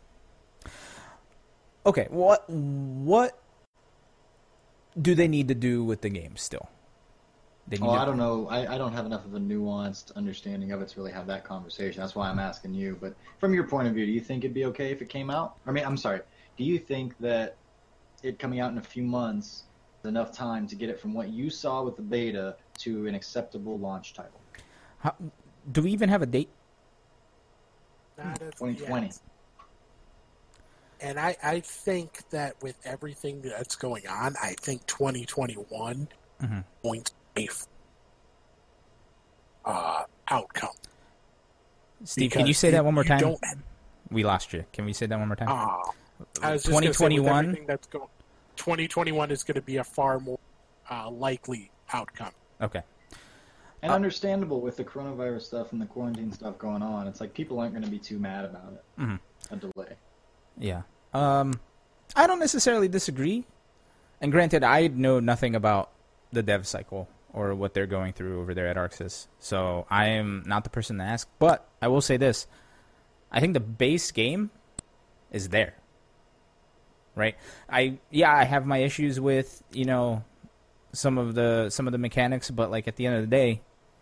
Okay, what what do they need to do with the game still? They need oh, to... I don't know. I, I don't have enough of a nuanced understanding of it to really have that conversation. That's why I'm asking you. But from your point of view, do you think it'd be okay if it came out? I mean, I'm sorry. Do you think that it coming out in a few months is enough time to get it from what you saw with the beta to an acceptable launch title? How, do we even have a date? twenty twenty. Yet. And I, I think that with everything that's going on, I think twenty twenty-one mm-hmm. going to be uh, outcome. Steve, because can you say that one more time? Don't... We lost you. Can we say that one more time? Uh, I was just twenty twenty-one. Say, that's going, twenty twenty-one is going to be a far more uh, likely outcome. Okay. And understandable with the coronavirus stuff and the quarantine stuff going on. It's like people aren't going to be too mad about it. Mm-hmm. A delay. Yeah. Um, I don't necessarily disagree. And granted, I know nothing about the dev cycle or what they're going through over there at ArcSys. So I am not the person to ask. But I will say this. I think the base game is there. Right? I yeah, I have my issues with, you know, some of the some of the mechanics, but like at the end of the day,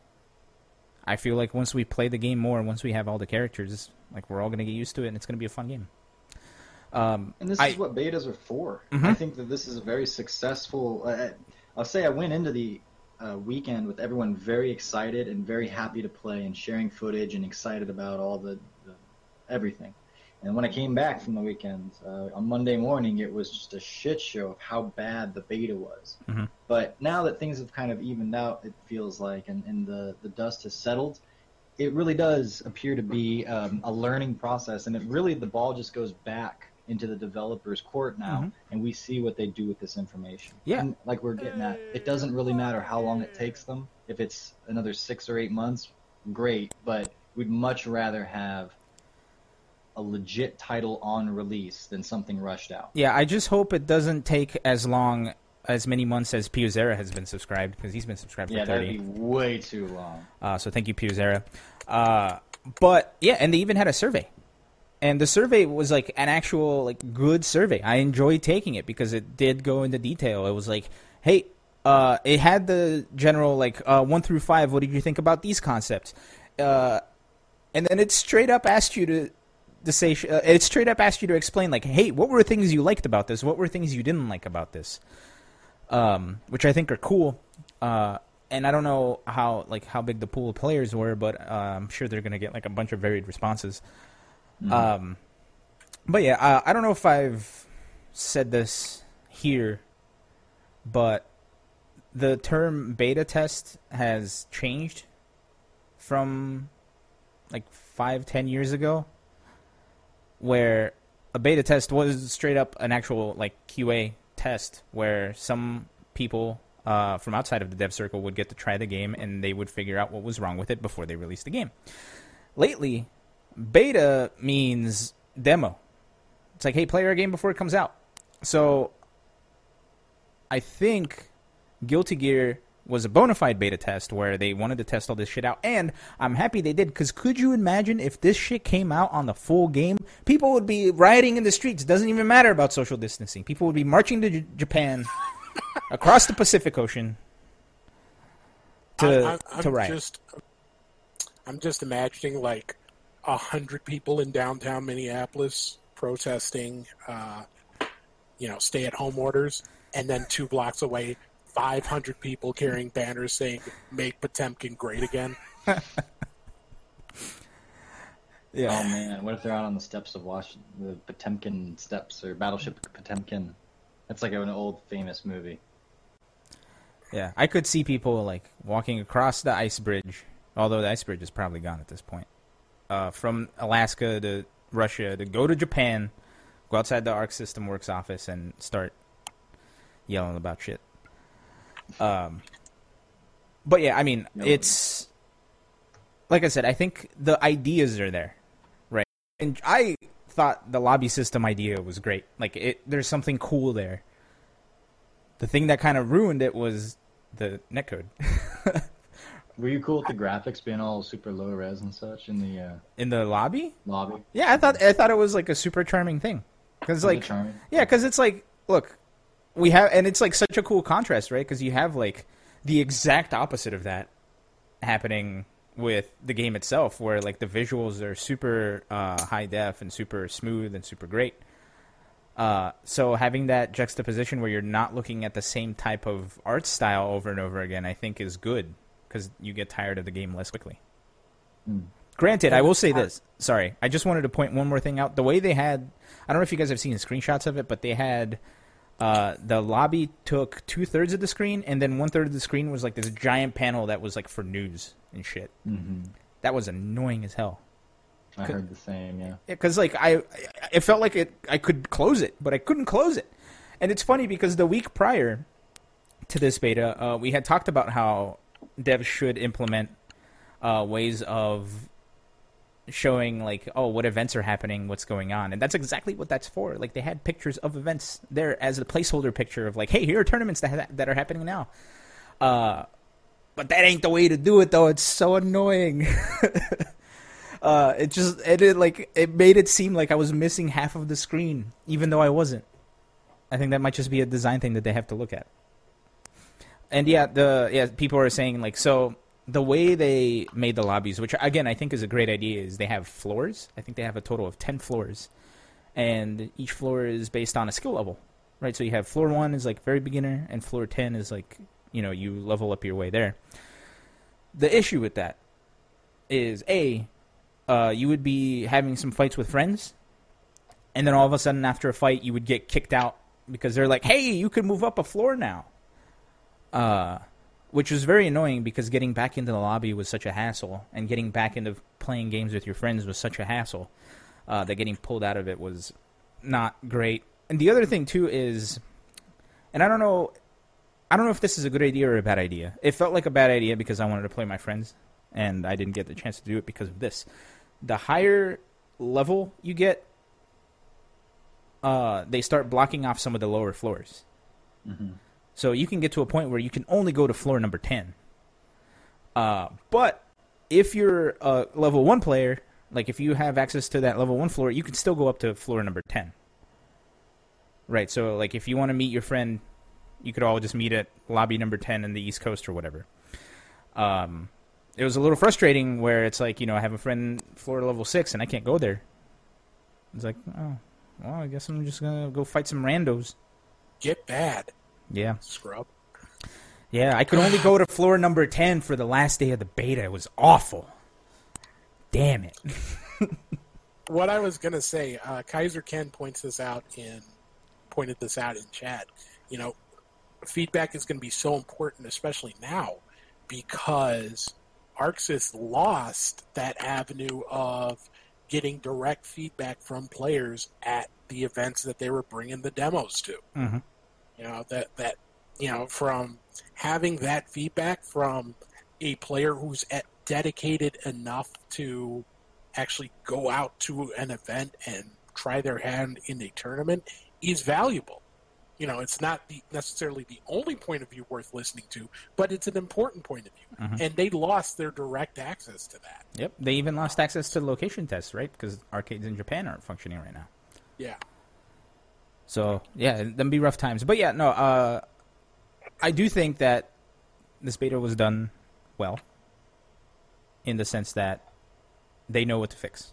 I feel like once we play the game more, once we have all the characters, like we're all going to get used to it, and it's going to be a fun game. Um, and this I, is what betas are for. Mm-hmm. I think that this is a very successful. Uh, I'll say I went into the uh, weekend with everyone very excited and very happy to play and sharing footage and excited about all the, the everything. And when I came back from the weekend, uh, on Monday morning, it was just a shit show of how bad the beta was. Mm-hmm. But now that things have kind of evened out, it feels like, and, and the, the dust has settled, it really does appear to be um, a learning process. And it really, the ball just goes back into the developer's court now, mm-hmm. and we see what they do with this information. Yeah. And like we're getting at, it doesn't really matter how long it takes them. If it's another six or eight months, great. But we'd much rather have a legit title on release than something rushed out. Yeah, I just hope it doesn't take as long, as many months as Piozera has been subscribed, because he's been subscribed for yeah, thirty. Yeah, that'd be way too long. Uh, so thank you, Piozera. Uh, but, yeah, and they even had a survey. And the survey was, like, an actual, like, good survey. I enjoyed taking it because it did go into detail. It was like, hey, uh, it had the general, like, uh, one through five, what did you think about these concepts? Uh, and then it straight up asked you to... To say, uh, it straight up asked you to explain, like, hey, what were things you liked about this? What were things you didn't like about this? Um, which I think are cool. Uh, and I don't know how, like, how big the pool of players were, but uh, I'm sure they're gonna get like a bunch of varied responses. Mm-hmm. Um, but yeah, uh, I don't know if I've said this here, but the term beta test has changed from like five, ten years ago, where a beta test was straight up an actual like Q A test where some people uh, from outside of the dev circle would get to try the game and they would figure out what was wrong with it before they released the game. Lately, beta means demo. It's like, hey, play our game before it comes out. So I think Guilty Gear was a bona fide beta test where they wanted to test all this shit out. And I'm happy they did, because could you imagine if this shit came out on the full game? People would be rioting in the streets. It doesn't even matter about social distancing. People would be marching to J- Japan across the Pacific Ocean to, I, I, I'm to riot. Just, I'm just imagining like a hundred people in downtown Minneapolis protesting, uh, you know, stay-at-home orders, and then two blocks away, five hundred people carrying banners saying "Make Potemkin Great Again." Yeah. Oh man, what if they're out on the steps of Washington, the Potemkin steps or Battleship Potemkin? That's like an old famous movie. Yeah, I could see people like walking across the ice bridge, although the ice bridge is probably gone at this point. Uh, from Alaska to Russia to go to Japan, go outside the Arc System Works office and start yelling about shit. Um, but yeah, I mean, no, it's like I said. I think the ideas are there, right? And I thought the lobby system idea was great. Like, it, there's something cool there. The thing that kind of ruined it was the netcode. Were you cool with the graphics being all super low res and such in the uh, in the lobby? Lobby. Yeah, I thought I thought it was like a super charming thing. Because like, charming? Yeah, because it's like, look. We have, and it's like such a cool contrast, right? Because you have like the exact opposite of that happening with the game itself, where like the visuals are super uh, high def and super smooth and super great. Uh, so having that juxtaposition where you're not looking at the same type of art style over and over again, I think is good, because you get tired of the game less quickly. Mm. Granted, I will say this. Sorry, I just wanted to point one more thing out. The way they had, I don't know if you guys have seen screenshots of it, but they had. Uh, the lobby took two-thirds of the screen, and then one-third of the screen was like this giant panel that was like for news and shit. Mm-hmm. That was annoying as hell. I heard the same, yeah. Because like I, it felt like it, I could close it, but I couldn't close it. And it's funny because the week prior to this beta, uh, we had talked about how devs should implement uh, ways of showing, like, oh, what events are happening, what's going on. And that's exactly what that's for. Like, they had pictures of events there as a placeholder picture of, like, hey, here are tournaments that, ha- that are happening now. Uh, but that ain't the way to do it, though. It's so annoying. uh, it just, it, it, like, it made it seem like I was missing half of the screen, even though I wasn't. I think that might just be a design thing that they have to look at. And yeah, the yeah people are saying, like, so the way they made the lobbies, which again I think is a great idea, is they have floors. I think they have a total of ten floors, and each floor is based on a skill level, right? So you have floor one is like very beginner, and floor ten is like, you know, you level up your way there. The issue with that is a uh, you would be having some fights with friends, and then all of a sudden after a fight you would get kicked out because they're like, hey, you could move up a floor now. Uh, which was very annoying because getting back into the lobby was such a hassle, and getting back into playing games with your friends was such a hassle uh, that getting pulled out of it was not great. And the other thing, too, is, and I don't know, I don't know if this is a good idea or a bad idea. It felt like a bad idea because I wanted to play my friends, and I didn't get the chance to do it because of this. The higher level you get, Uh, they start blocking off some of the lower floors. Mm-hmm. So you can get to a point where you can only go to floor number ten. Uh, but if you're a level one player, like if you have access to that level one floor, you can still go up to floor number ten. Right, so like if you want to meet your friend, you could all just meet at lobby number ten in the East Coast or whatever. Um, it was a little frustrating where it's like, you know, I have a friend floor level six and I can't go there. It's like, oh. Well, I guess I'm just going to go fight some randos. Get bad. Yeah. Scrub. Yeah, I could only go to floor number ten for the last day of the beta. It was awful. Damn it. What I was going to say, uh, Kaiser Ken points this out in, pointed this out in chat. You know, feedback is going to be so important, especially now, because ArcSys lost that avenue of getting direct feedback from players at the events that they were bringing the demos to. Mm-hmm. You know, that, that, you know, from having that feedback from a player who's at, dedicated enough to actually go out to an event and try their hand in a tournament is valuable. You know, it's not the, necessarily the only point of view worth listening to, but it's an important point of view. Mm-hmm. And they lost their direct access to that. Yep. They even lost access to location tests, right? Because arcades in Japan aren't functioning right now. Yeah. So, yeah, them be rough times. But, yeah, no, uh, I do think that this beta was done well in the sense that they know what to fix.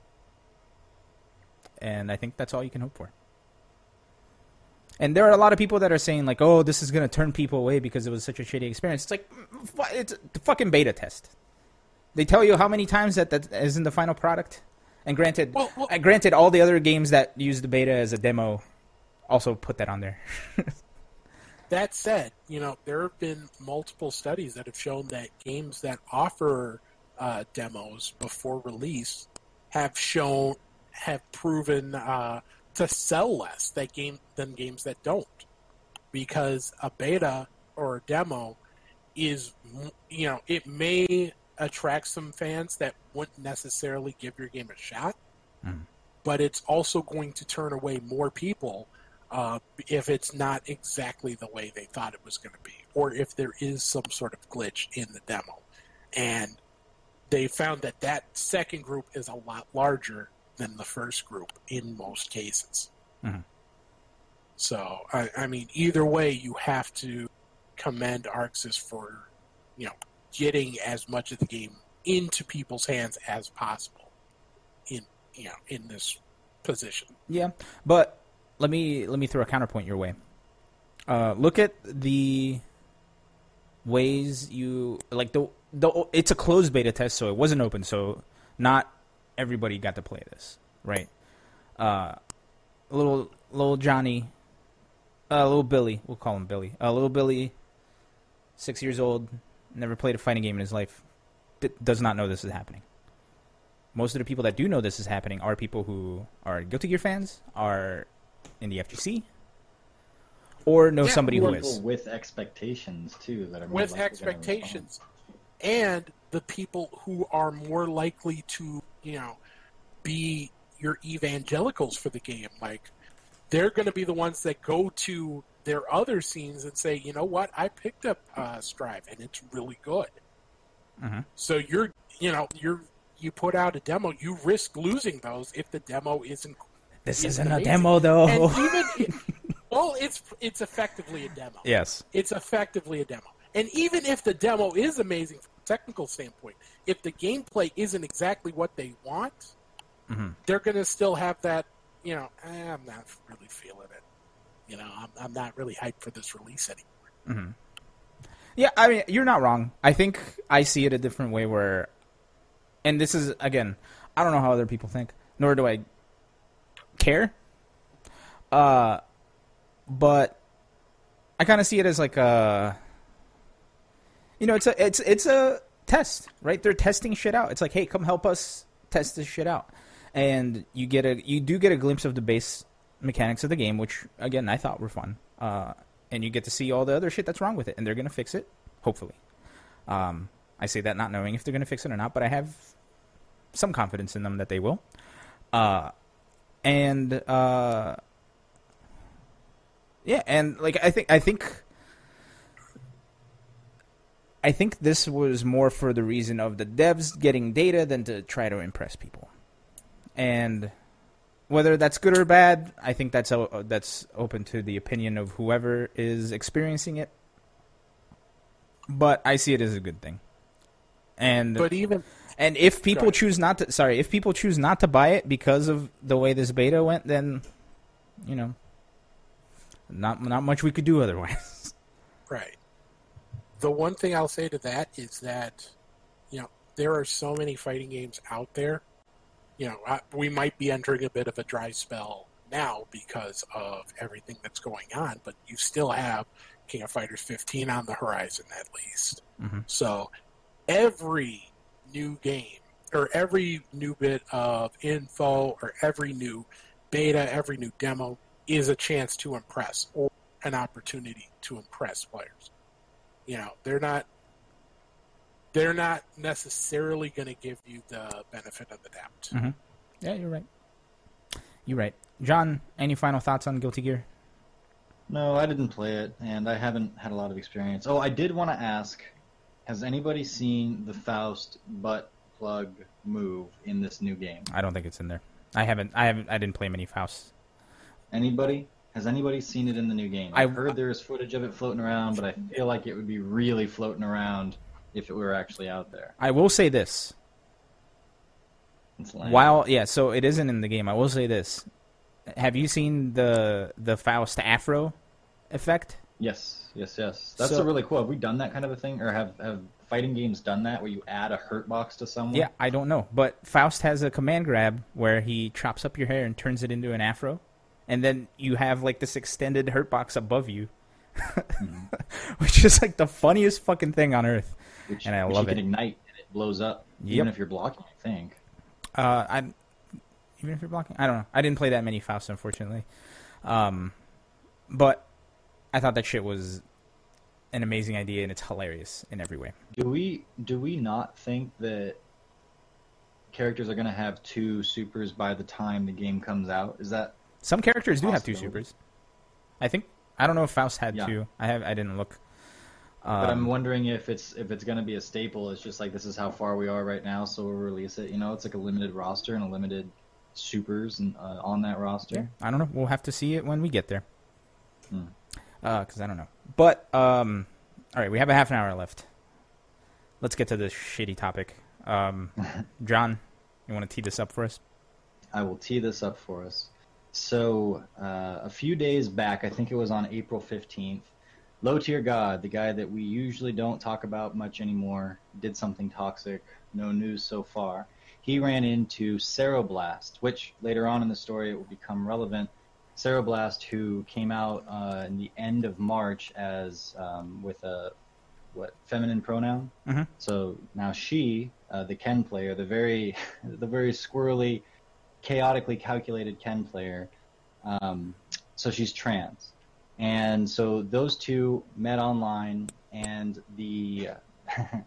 And I think that's all you can hope for. And there are a lot of people that are saying, like, oh, this is going to turn people away because it was such a shitty experience. It's like, it's a fucking beta test. They tell you how many times that that is in the final product. And granted, well, well, uh, granted, all the other games that use the beta as a demo also put that on there. That said, you know, there have been multiple studies that have shown that games that offer uh, demos before release have shown, have proven... Uh, to sell less that game than games that don't, because a beta or a demo is, you know, it may attract some fans that wouldn't necessarily give your game a shot, mm. but it's also going to turn away more people uh, if it's not exactly the way they thought it was going to be, or if there is some sort of glitch in the demo. And they found that that second group is a lot larger than the first group in most cases. Mm-hmm. So, I, I mean, either way, you have to commend ArcSys for, you know, getting as much of the game into people's hands as possible in, you know, in this position. Yeah, but let me let me throw a counterpoint your way. Uh, look at the ways you like the the. It's a closed beta test, so it wasn't open. So not everybody got to play this, right? Uh, little little Johnny, uh, little Billy, we'll call him Billy. Uh, little Billy, six years old, never played a fighting game in his life, d- does not know this is happening. Most of the people that do know this is happening are people who are Guilty Gear fans, are in the F G C, or know yeah, somebody who is. With expectations, too. That are with expectations. and the people who are more likely to, you know, be your evangelicals for the game, like, they're going to be the ones that go to their other scenes and say, you know what, I picked up uh, Strive and it's really good. Mm-hmm. So you're, you know, you're you put out a demo, you risk losing those if the demo isn't. This isn't isn't a amazing. demo, though. And even if, well, it's it's effectively a demo. Yes, it's effectively a demo. And even if the demo is amazing from a technical standpoint, if the gameplay isn't exactly what they want, mm-hmm. they're going to still have that. You know, eh, I'm not really feeling it. You know, I'm I'm not really hyped for this release anymore. Mm-hmm. Yeah, I mean, you're not wrong. I think I see it a different way where, and this is, again, I don't know how other people think, nor do I care. Uh, but I kind of see it as like a, you know, it's a, it's, it's a test, right? They're testing shit out. It's like, hey, come help us test this shit out. And you get a, you do get a glimpse of the base mechanics of the game, which, again, I thought were fun. Uh, and you get to see all the other shit that's wrong with it, and they're going to fix it, hopefully. Um, I say that not knowing if they're going to fix it or not, but I have some confidence in them that they will. Uh, and uh, yeah, and like I think, I think, I think this was more for the reason of the devs getting data than to try to impress people. And whether that's good or bad, I think that's uh, that's open to the opinion of whoever is experiencing it. But I see it as a good thing. And but even and if people choose not to, sorry, if people choose not to buy it because of the way this beta went, then you know, not not much we could do otherwise. Right. The one thing I'll say to that is that, you know, there are so many fighting games out there. You know, I, we might be entering a bit of a dry spell now because of everything that's going on, but you still have King of Fighters fifteen on the horizon at least. Mm-hmm. So every new game or every new bit of info or every new beta, every new demo is a chance to impress or an opportunity to impress players. You know, they're not they're not necessarily going to give you the benefit of the doubt. Mm-hmm. Yeah, you're right. You're right. John, any final thoughts on Guilty Gear? No, I didn't play it, and I haven't had a lot of experience. Oh, I did want to ask, has anybody seen the Faust butt plug move in this new game? I don't think it's in there. I haven't. I haven't. I didn't play many Fausts. Anybody? Has anybody seen it in the new game? I I've heard there's footage of it floating around, but I feel like it would be really floating around if it were actually out there. I will say this. It's lame. While yeah, so it isn't in the game. I will say this. Have you seen the the Faust Afro effect? Yes, yes, yes. That's So- a really cool. Have we done that kind of a thing, or have have fighting games done that where you add a hurt box to someone? Yeah, I don't know. But Faust has a command grab where he chops up your hair and turns it into an afro. And then you have like this extended hurt box above you. mm-hmm. Which is like the funniest fucking thing on earth. Which, and I which love you can it. ignite and it blows up, Yep. even if you're blocking, I think. Uh, I even if you're blocking, I don't know. I didn't play that many Faust, unfortunately. Um, but I thought that shit was an amazing idea, and it's hilarious in every way. Do we do we not think that characters are going to have two supers by the time the game comes out? Is that Some characters do have two Possibility. supers. I think I don't know if Faust had Yeah. two. I have. I didn't look. Um, But I'm wondering if it's if it's going to be a staple. It's just like, this is how far we are right now, so we'll release it. You know, it's like a limited roster and a limited supers and uh, on that roster. yeah, I don't know. We'll have to see it when we get there. Hmm. Because I don't know. But um, all right, we have a half an hour left. Let's get to this shitty topic. Um, John, you want to tee this up for us? I will tee this up for us. So uh, a few days back, I think it was on April fifteenth, Low Tier God, the guy that we usually don't talk about much anymore, did something toxic. No news so far. He ran into Ceroblast, which later on in the story it will become relevant. Ceroblast, who came out uh, in the end of March as um, with a what feminine pronoun. Mm-hmm. So now she, uh, the Ken player, the very, the very squirrely, chaotically calculated Ken player. Um, so she's trans. And so those two met online, and the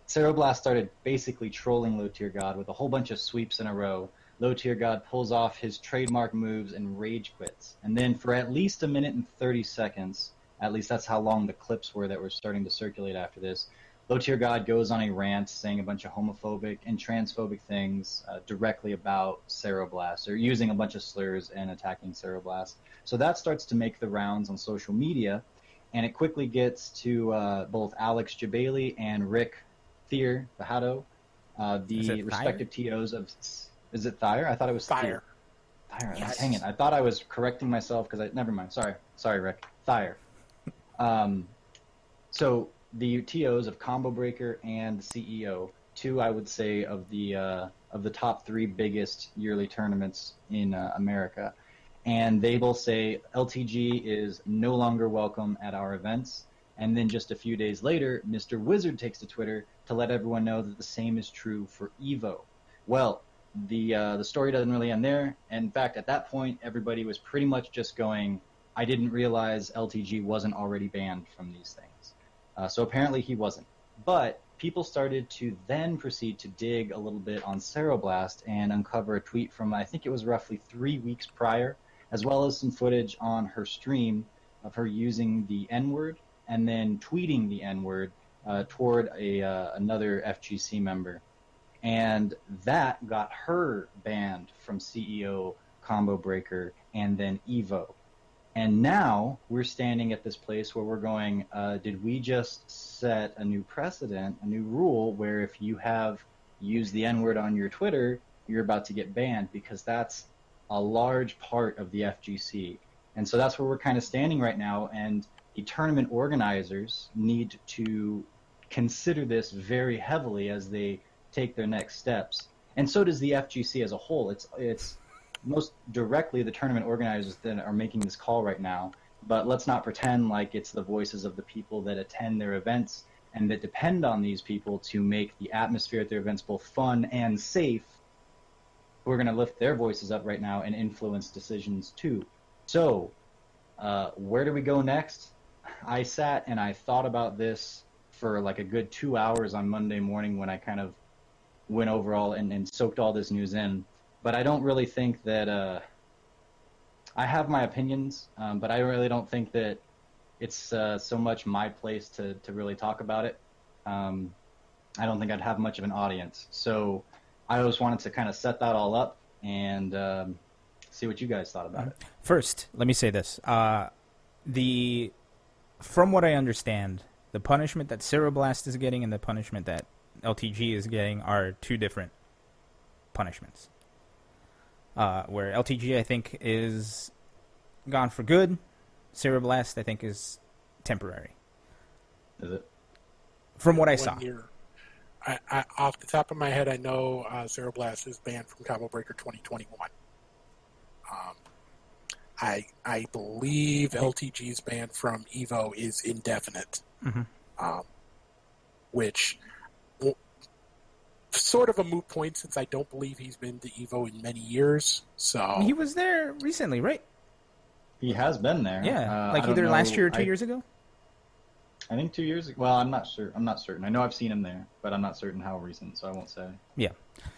Ceroblast started basically trolling Low Tier God with a whole bunch of sweeps in a row. Low Tier God pulls off his trademark moves and rage quits. And then for at least a minute and thirty seconds, at least that's how long the clips were that were starting to circulate after this, Low Tier God goes on a rant saying a bunch of homophobic and transphobic things uh, directly about Ceroblast, or using a bunch of slurs and attacking Ceroblast. So that starts to make the rounds on social media, and it quickly gets to uh, both Alex Jabali and Rick Thier, Fajardo, uh, the respective T Os of... Is it Thayer? I thought it was Thayer. Thayer. Yes. Dang it. I thought I was correcting myself because I... Never mind. Sorry. Sorry, Rick. Thayer. Um, so... the T Os of Combo Breaker and the C E O, two I would say of the uh, of the top three biggest yearly tournaments in uh, America, and they both say L T G is no longer welcome at our events. And then just a few days later, Mister Wizard takes to Twitter to let everyone know that the same is true for Evo. Well, the uh, the story doesn't really end there. And in fact, at that point, everybody was pretty much just going, "I didn't realize L T G wasn't already banned from these things." Uh, so apparently he wasn't. But people started to then proceed to dig a little bit on Ceroblast and uncover a tweet from, I think it was roughly three weeks prior, as well as some footage on her stream of her using the N-word and then tweeting the N-word uh, toward a uh, another F G C member. And that got her banned from C E O, Combo Breaker, and then Evo. And now we're standing at this place where we're going, uh, did we just set a new precedent, a new rule, where if you have used the N-word on your Twitter, you're about to get banned? Because that's a large part of the F G C. And so that's where we're kind of standing right now, and the tournament organizers need to consider this very heavily as they take their next steps. And so does the F G C as a whole. It's it's... most directly the tournament organizers that are making this call right now, but let's not pretend like it's the voices of the people that attend their events and that depend on these people to make the atmosphere at their events both fun and safe, who are going to lift their voices up right now and influence decisions too. So, uh, where do we go next? I sat and I thought about this for like a good two hours on Monday morning when I kind of went over all and, and soaked all this news in. But I don't really think that uh, I have my opinions, um, but I really don't think that it's uh, so much my place to, to really talk about it. Um, I don't think I'd have much of an audience. So I always wanted to kind of set that all up and um, see what you guys thought about it. First, let me say this. Uh, the From what I understand, the punishment that Ceroblast is getting and the punishment that L T G is getting are two different punishments. Uh, where L T G, I think, is gone for good. Ceroblast, I think, is temporary. Is it? From what I One saw. Year. I, I, off the top of my head, I know uh, Ceroblast is banned from Combo Breaker twenty twenty-one. Um, I I believe L T G's ban from Evo is indefinite, Mm-hmm. um, which well, sort of a moot point since I don't believe he's been to Evo in many years. So He was there recently, right? He has been there. Yeah, Uh, like I don't either last know- year or two I, years ago. I think two years ago. Well, I'm not sure. I'm not certain. I know I've seen him there, but I'm not certain how recent, so I won't say. Yeah.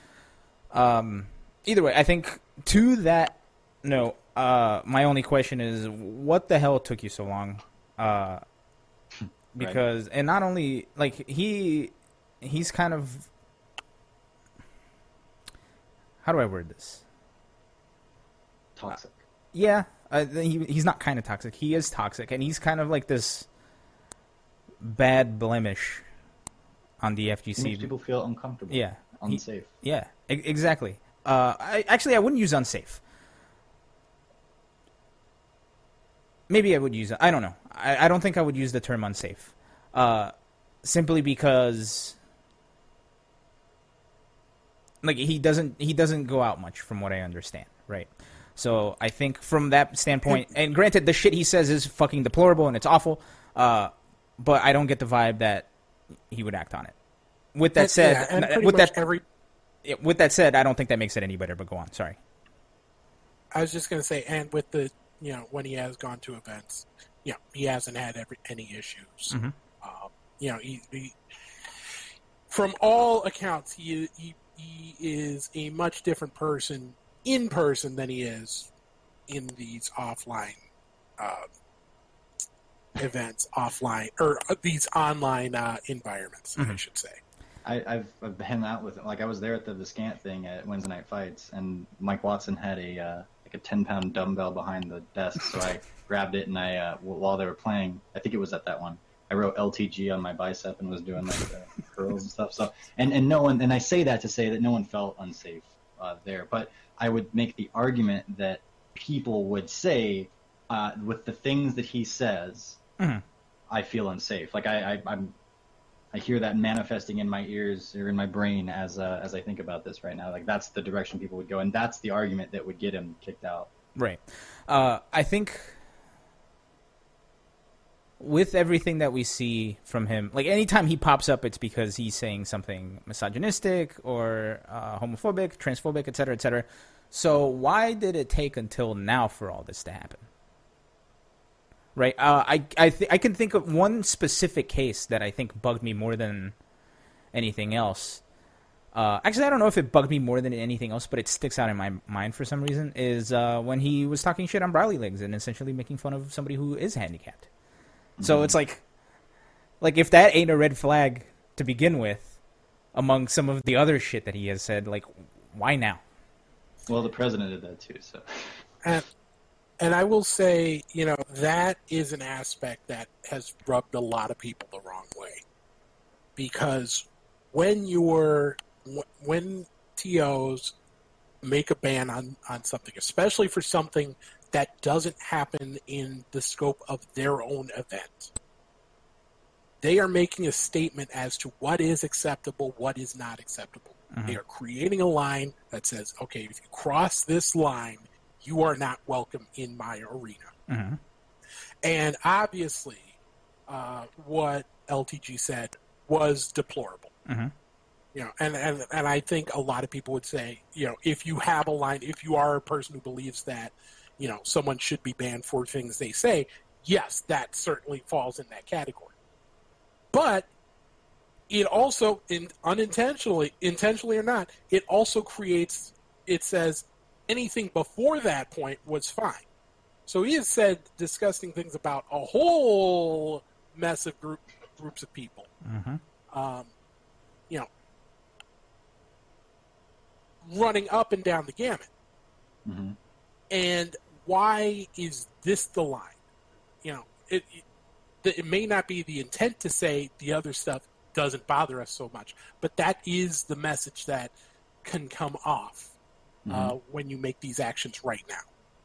Um. Either way, I think to that note, uh, my only question is, what the hell took you so long? Uh, because and not only like he, he's kind of. How do I word this? Toxic. Yeah, uh, he he's not kind of toxic. He is toxic, and he's kind of like this bad blemish on the F G C. He makes people feel uncomfortable. Yeah, he- Unsafe. yeah, e- exactly. Uh, I, actually, I wouldn't use unsafe. Maybe I would use it. I don't know. I, I don't think I would use the term unsafe. Uh, simply because, like, he doesn't he doesn't go out much, from what I understand, right? So I think from that standpoint, and granted, the shit he says is fucking deplorable and it's awful. Uh, but I don't get the vibe that he would act on it. With that said, yeah, and pretty with much that every. with that said, I don't think that makes it any better. But go on. Sorry. I was just going to say, and with the, you know, when he has gone to events, you know, he hasn't had every, any issues. Mhm. Um, you know, he, he from all accounts, he, he he is a much different person in person than he is in these offline uh, events, offline or uh, these online uh, environments, mm-hmm. I should say. I, I've I've been out with like I was there at the Viscant thing at Wednesday Night Fights, and Mike Watson had a uh, like a ten pound dumbbell behind the desk, so I grabbed it and I uh, while they were playing, I think it was at that one. I wrote L T G on my bicep and was doing like the curls and stuff. So and, and no one and I say that to say that no one felt unsafe uh, there. But I would make the argument that people would say uh, with the things that he says, mm-hmm. I feel unsafe. Like I, I I'm I hear that manifesting in my ears or in my brain as uh, as I think about this right now. Like that's the direction people would go, and that's the argument that would get him kicked out. Right. Uh, I think. With everything that we see from him, like anytime he pops up, it's because he's saying something misogynistic or uh, homophobic, transphobic, et cetera, et cetera. So why did it take until now for all this to happen? Right? Uh, I I, th- I can think of one specific case that I think bugged me more than anything else. Uh, actually, I don't know if it bugged me more than anything else, but it sticks out in my mind for some reason, is uh, when he was talking shit on Browley Legs and essentially making fun of somebody who is handicapped. So it's like, like if that ain't a red flag to begin with, among some of the other shit that he has said, like, why now? Well, the president did that too, so. And, and I will say, you know, that is an aspect that has rubbed a lot of people the wrong way. Because when you're, when T Os make a ban on, on something, especially for something that doesn't happen in the scope of their own event, they are making a statement as to what is acceptable, what is not acceptable. Mm-hmm. They are creating a line that says, okay, if you cross this line, you are not welcome in my arena. Mm-hmm. And obviously, uh, what L T G said was deplorable. Mm-hmm. You know, and, and, and I think a lot of people would say, you know, if you have a line, if you are a person who believes that, you know, someone should be banned for things they say, yes, that certainly falls in that category. But it also, in, unintentionally, intentionally or not, it also creates, it says anything before that point was fine. So he has said disgusting things about a whole mess of group, groups of people. Mm-hmm. Um, you know, running up and down the gamut. Mm-hmm. And why is this the line? You know, it, it it may not be the intent to say the other stuff doesn't bother us so much, but that is the message that can come off mm-hmm. uh, when you make these actions right now.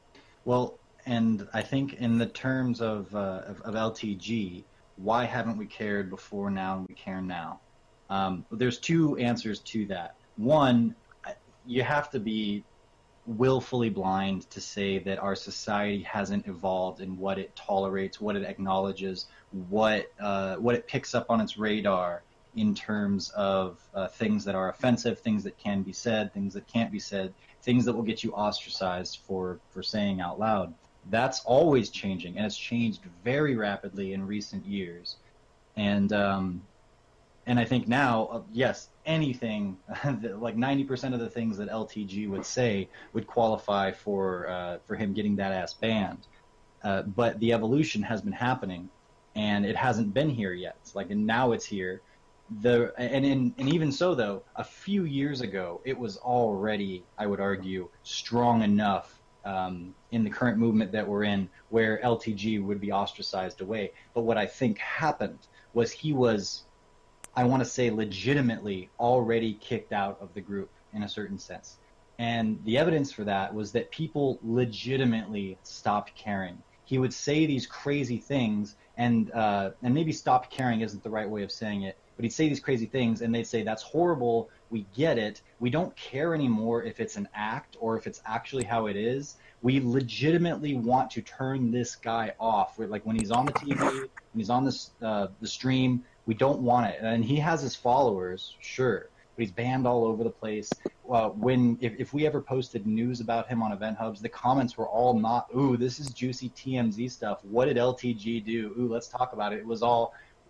Well, and I think in the terms of, uh, of, of L T G, why haven't we cared before now and we care now? Um, there's two answers to that. One, you have to be willfully blind to say that our society hasn't evolved in what it tolerates, what it acknowledges, what uh, what it picks up on its radar in terms of uh, things that are offensive, things that can be said, things that can't be said, things that will get you ostracized for, for saying out loud. That's always changing, and it's changed very rapidly in recent years. And um, and I think now, uh, yes, anything, like ninety percent of the things that L T G would say would qualify for uh, for him getting that ass banned. Uh, but the evolution has been happening, and it hasn't been here yet. It's like, and now it's here. The and, and and even so, though, a few years ago, it was already, I would argue, strong enough um, in the current movement that we're in, where L T G would be ostracized away. But what I think happened was he was, I want to say, legitimately already kicked out of the group in a certain sense. And the evidence for that was that people legitimately stopped caring. He would say these crazy things, and uh, and maybe stopped caring isn't the right way of saying it, but he'd say these crazy things, and they'd say, that's horrible, we get it, we don't care anymore if it's an act or if it's actually how it is. We legitimately want to turn this guy off. We're, like when he's on the T V, when he's on this, uh, the stream, we don't want it. And he has his followers, sure, but he's banned all over the place. Uh, when if, if we ever posted news about him on Event Hubs, the comments were all not, ooh, this is juicy T M Z stuff. What did L T G do? Ooh, let's talk about it. It was all,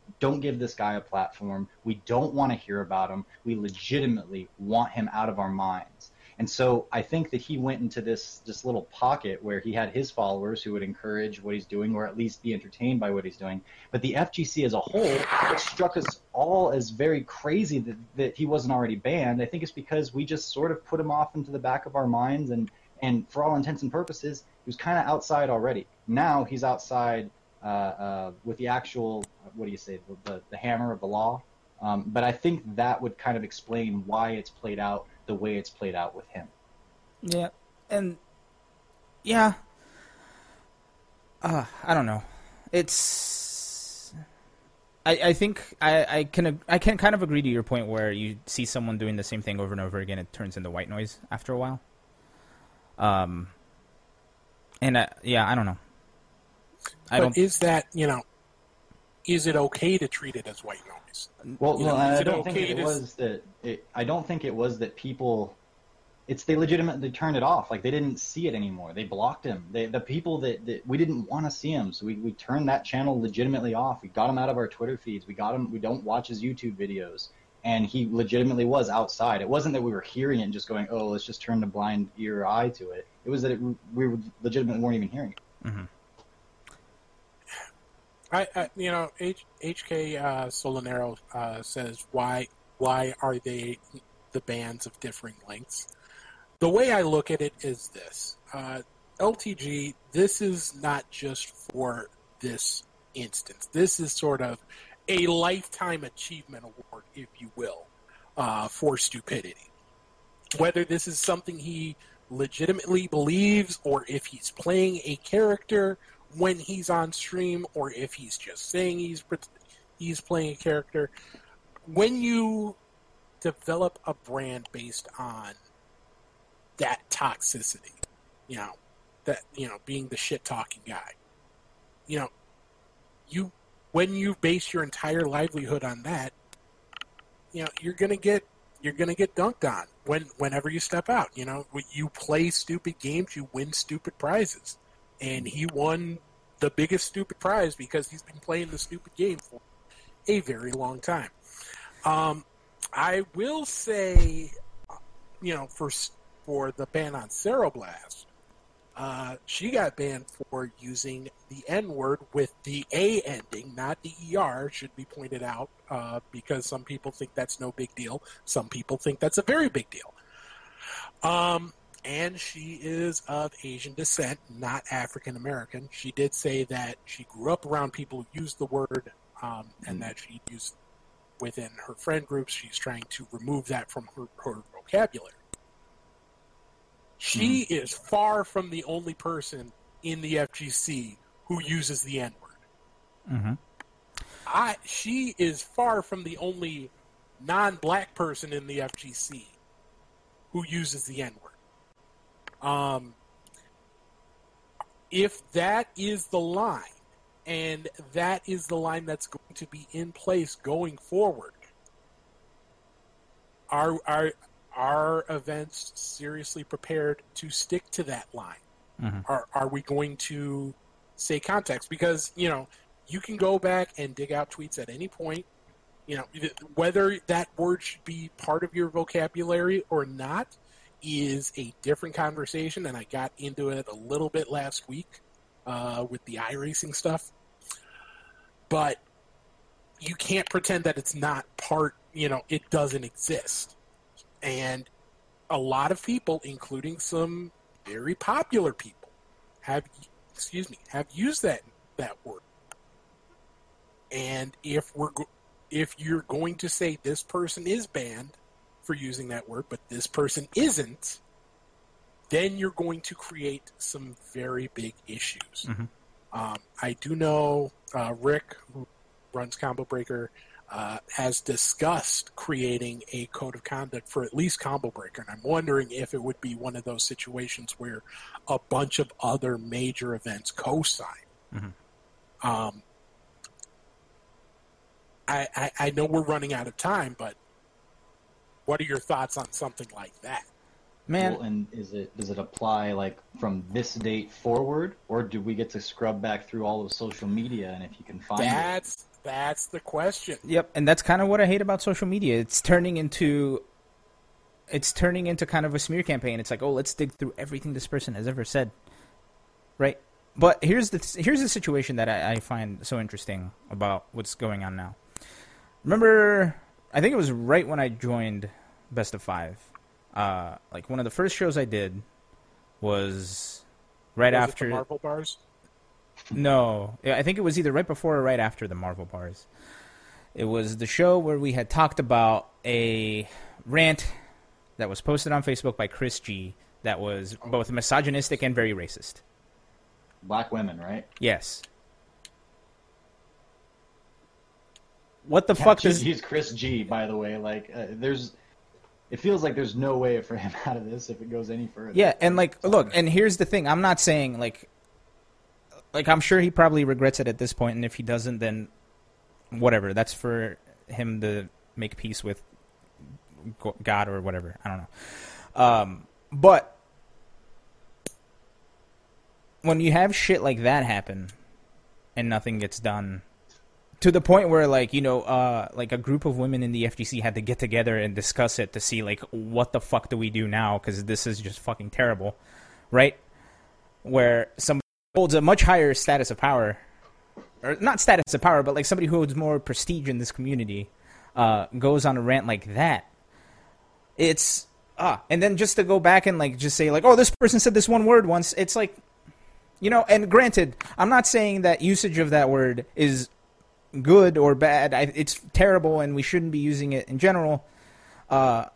don't give this guy a platform. We don't want to hear about him. We legitimately want him out of our minds. And so I think that he went into this, this little pocket where he had his followers who would encourage what he's doing or at least be entertained by what he's doing. But the F G C as a whole, it struck us all as very crazy that, that he wasn't already banned. I think it's because we just sort of put him off into the back of our minds. And, and for all intents and purposes, he was kind of outside already. Now he's outside uh, uh, with the actual, what do you say, the, the, the hammer of the law. Um, but I think that would kind of explain why it's played out the way it's played out with him. Yeah, and yeah, uh, I don't know. It's I, I think I, I can I can kind of agree to your point where you see someone doing the same thing over and over again, it turns into white noise after a while. Um, and uh, yeah, I don't know. I but don't. Is that you know? Is it okay to treat it as white noise? Well, You well know, I is it don't okay think it to- was that. It, I don't think it was that people. It's they legitimately turned it off. Like they didn't see it anymore. They blocked him. They, the people that, that we didn't want to see him, so we, we turned that channel legitimately off. We got him out of our Twitter feeds. We got him. We don't watch his YouTube videos, and he legitimately was outside. It wasn't that we were hearing it and just going, "Oh, let's just turn a blind ear or eye to it." It was that it, we legitimately weren't even hearing it. Mm-hmm. I, I you know, H, HK uh, Solanero uh, says why why are they the bands of differing lengths? The way I look at it is this: uh, L T G. This is not just for this instance. This is sort of a lifetime achievement award, if you will, uh, for stupidity. Whether this is something he legitimately believes, or if he's playing a character when he's on stream, or if he's just saying he's he's playing a character. When you develop a brand based on that toxicity, you know, that you know, being the shit talking guy, you know, you when you base your entire livelihood on that, you know, you're gonna get you're gonna get dunked on when whenever you step out. You know, when you play stupid games, you win stupid prizes. And he won the biggest stupid prize because he's been playing the stupid game for a very long time. Um, I will say, you know, for for the ban on Ceroblast, uh, she got banned for using the N-word with the A ending, not the E R, should be pointed out, uh, because some people think that's no big deal. Some people think that's a very big deal. Um... And she is of Asian descent, not African American. She did say that she grew up around people who used the word, um, and that she used within her friend groups. She's trying to remove that from her, her vocabulary. She mm. is far from the only person in the F G C who uses the N-word. Mm-hmm. I, she is far from the only non-black person in the F G C who uses the N-word. Um, if that is the line, and that is the line that's going to be in place going forward, are are are events seriously prepared to stick to that line? Mm-hmm. Are are we going to say context? Because, you know, you can go back and dig out tweets at any point. You know, whether that word should be part of your vocabulary or not is a different conversation, and I got into it a little bit last week uh, with the iRacing stuff. But you can't pretend that it's not part, you know, it doesn't exist. And a lot of people, including some very popular people, have, excuse me, have used that that word. And if we're go- if you're going to say this person is banned for using that word, but this person isn't, then you're going to create some very big issues. Mm-hmm. Um, I do know uh, Rick, who runs Combo Breaker, uh, has discussed creating a code of conduct for at least Combo Breaker, and I'm wondering if it would be one of those situations where a bunch of other major events co-sign. Mm-hmm. Um, I, I, I know we're running out of time, but what are your thoughts on something like that? Man, Well, and is it does it apply like from this date forward, or do we get to scrub back through all of social media and if you can find it? That's that's the question. yep, and that's kind of what I hate about social media. It's turning into it's turning into kind of a smear campaign. It's like, oh, let's dig through everything this person has ever said, right? But here's the here's the situation that I, I find so interesting about what's going on now. Remember, I think it was right when I joined Best of Five. Uh, like one of the first shows I did was right Was it after the Marvel bars. No, I think it was either right before or right after the Marvel bars. It was the show where we had talked about a rant that was posted on Facebook by Chris G that was both misogynistic and very racist. Black women, right? Yes. What the Yeah, fuck he's, does... he's Chris G, by the way. Like, uh, there's, it feels like there's no way for him out of this if it goes any further. Yeah, and like, look, and here's the thing. I'm not saying, like, like I'm sure he probably regrets it at this point, and if he doesn't, then whatever. That's for him to make peace with God or whatever. I don't know. Um, but when you have shit like that happen and nothing gets done, to the point where, like, you know, uh, like a group of women in the F G C had to get together and discuss it to see, like, what the fuck do we do now? Because this is just fucking terrible, right? Where somebody holds a much higher status of power, or not status of power, but like somebody who holds more prestige in this community, uh, goes on a rant like that. It's ah, and then just to go back and like just say like, oh, this person said this one word once. It's like, you know, and granted, I'm not saying that usage of that word is good or bad. I, it's terrible, and we shouldn't be using it in general. Uh,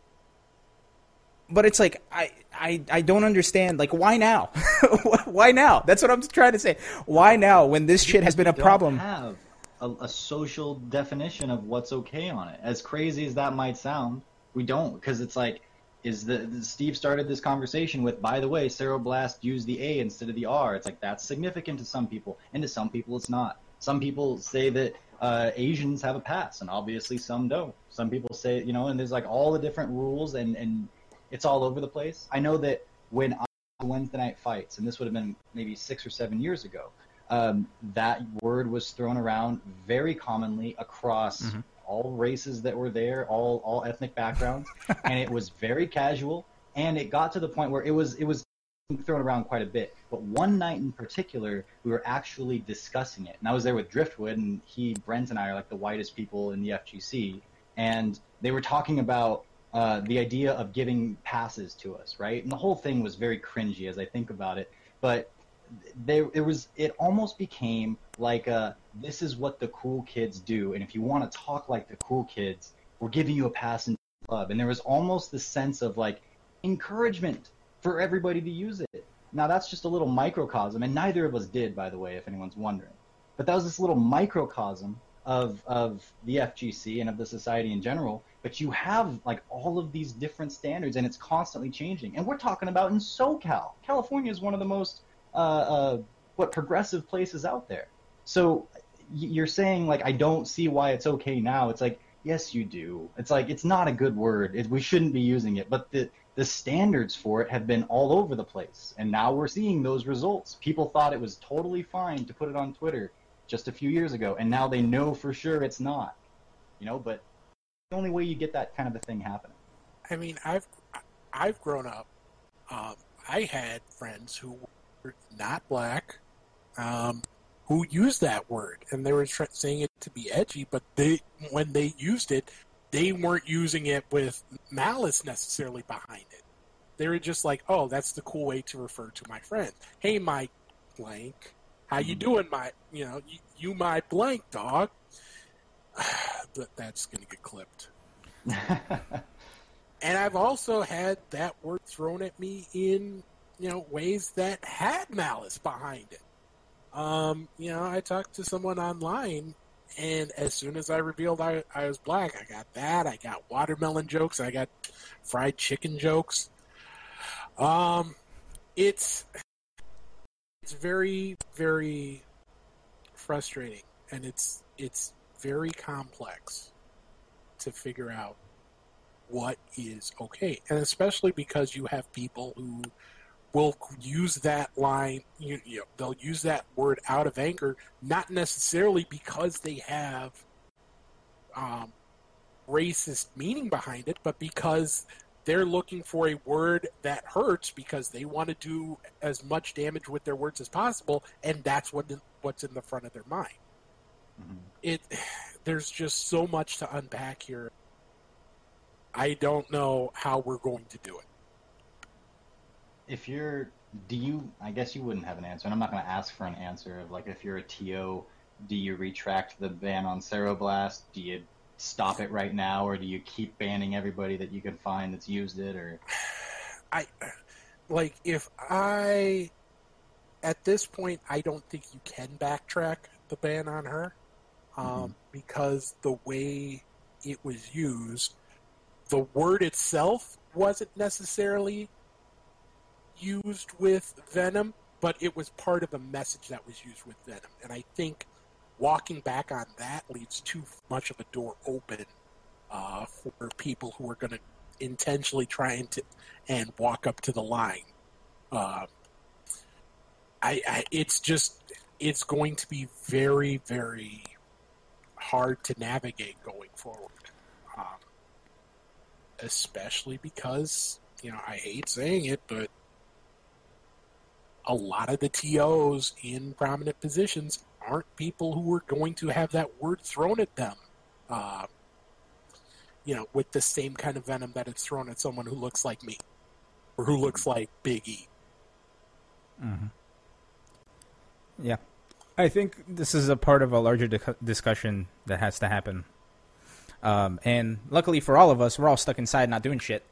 but it's like I, I, I don't understand. Like, why now? Why now? That's what I'm trying to say. Why now when this shit has been a We don't problem? have a, a social definition of what's okay on it. As crazy as that might sound, we don't, because it's like, is the, the Steve started this conversation with, by the way, Ceroblast used the A instead of the R. It's like, that's significant to some people, and to some people it's not. Some people say that uh, Asians have a pass, and obviously some don't. Some people say, you know, and there's like all the different rules, and, and it's all over the place. I know that when I Wednesday night fights, and this would have been maybe six or seven years ago, um, that word was thrown around very commonly across mm-hmm. all races that were there, all all ethnic backgrounds, and it was very casual. And it got to the point where it was it was thrown around quite a bit. But one night in particular, we were actually discussing it, and I was there with Driftwood, and he, Brent, and I are like the whitest people in the F G C, and they were talking about uh, the idea of giving passes to us, right? And the whole thing was very cringy as I think about it, but there it was it almost became like a, this is what the cool kids do, and if you want to talk like the cool kids, we're giving you a pass in the club. And there was almost this sense of like encouragement for everybody to use it. Now that's just a little microcosm, and neither of us did, by the way, if anyone's wondering. But that was this little microcosm of of the F G C and of the society in general. But you have like all of these different standards, and it's constantly changing. And we're talking about in SoCal. California is one of the most uh, uh, what progressive places out there. So you're saying like, I don't see why it's okay now. It's like, yes, you do. It's like, it's not a good word. It, we shouldn't be using it. But the the standards for it have been all over the place, and now we're seeing those results. People thought it was totally fine to put it on Twitter just a few years ago, and now they know for sure it's not. You know, but the only way you get that kind of a thing happening. I mean, I've I've grown up. Um, I had friends who were not black, um, who used that word, and they were tr- saying it to be edgy. But they, when they used it, they weren't using it with malice necessarily behind it. They were just like, "Oh, that's the cool way to refer to my friend. Hey, my blank, how you doing, my you know, you, you my blank dog." But that's gonna get clipped. And I've also had that word thrown at me in, you know, ways that had malice behind it. Um, you know, I talked to someone online, and as soon as I revealed I, I was black, I got that. I got watermelon jokes. I got fried chicken jokes. Um, it's it's very, very frustrating, and it's it's very complex to figure out what is okay. And especially because you have people who will use that line, you, you know, they'll use that word out of anger, not necessarily because they have um, racist meaning behind it, but because they're looking for a word that hurts because they want to do as much damage with their words as possible, and that's what what's in the front of their mind. Mm-hmm. It there's just so much to unpack here. I don't know how we're going to do it. If you're, do you, I guess you wouldn't have an answer, and I'm not going to ask for an answer of, like, if you're a T O, do you retract the ban on Ceroblast? Do you stop it right now, or do you keep banning everybody that you can find that's used it? Or I like if I at this point I don't think you can backtrack the ban on her um, mm-hmm. because the way it was used, the word itself wasn't necessarily used with venom, but it was part of a message that was used with venom, and I think walking back on that leaves too much of a door open uh, for people who are going to intentionally try and, to, and walk up to the line. Uh, I, I, it's just, it's going to be very, very hard to navigate going forward. Um, especially because, you know, I hate saying it, but a lot of the T Os in prominent positions aren't people who are going to have that word thrown at them, uh, you know, with the same kind of venom that it's thrown at someone who looks like me or who looks like Big E. Mm-hmm. Yeah. I think this is a part of a larger di- discussion that has to happen. Um, and luckily for all of us, we're all stuck inside not doing shit.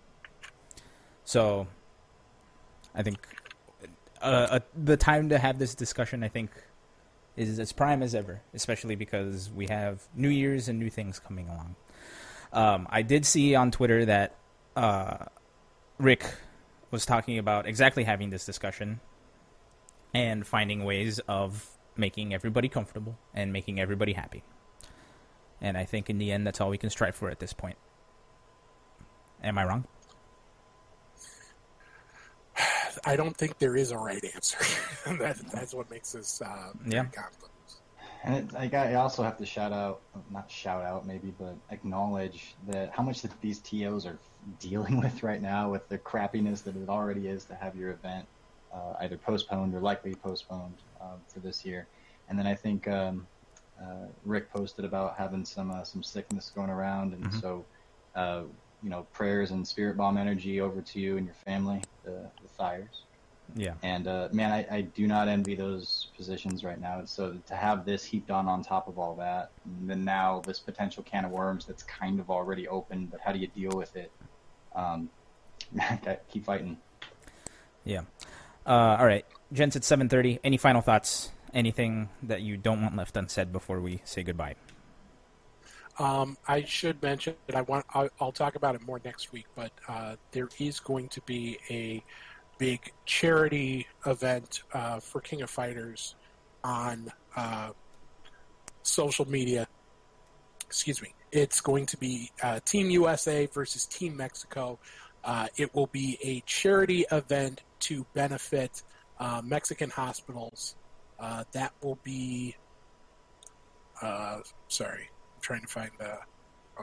So I think uh, uh, the time to have this discussion, I think, is as prime as ever, especially because we have New Year's and new things coming along. Um, I did see on Twitter that uh, Rick was talking about exactly having this discussion and finding ways of making everybody comfortable and making everybody happy. And I think in the end, that's all we can strive for at this point. Am I wrong? I don't think there is a right answer. that, that's what makes this uh, yeah. complex. And it, I, I also have to shout out, not shout out maybe, but acknowledge that how much that these T Os are dealing with right now with the crappiness that it already is to have your event uh, either postponed or likely postponed uh, for this year. And then I think um, uh, Rick posted about having some uh, some sickness going around, and mm-hmm. so uh, you know, prayers and spirit bomb energy over to you and your family, the, the Thyers. Yeah. And uh, man, I, I do not envy those positions right now. So to have this heaped on on top of all that, and then now this potential can of worms that's kind of already open, but how do you deal with it? Um, keep fighting. Yeah. Uh, all right, gents, it's seven thirty. Any final thoughts? Anything that you don't want left unsaid before we say goodbye? Um, I should mention that I want. I'll, I'll talk about it more next week, but uh, there is going to be a big charity event uh, for King of Fighters on uh, social media. Excuse me. It's going to be uh, Team U S A versus Team Mexico. Uh, it will be a charity event to benefit uh, Mexican hospitals. Uh, that will be. Uh, sorry. Trying to find the, oh,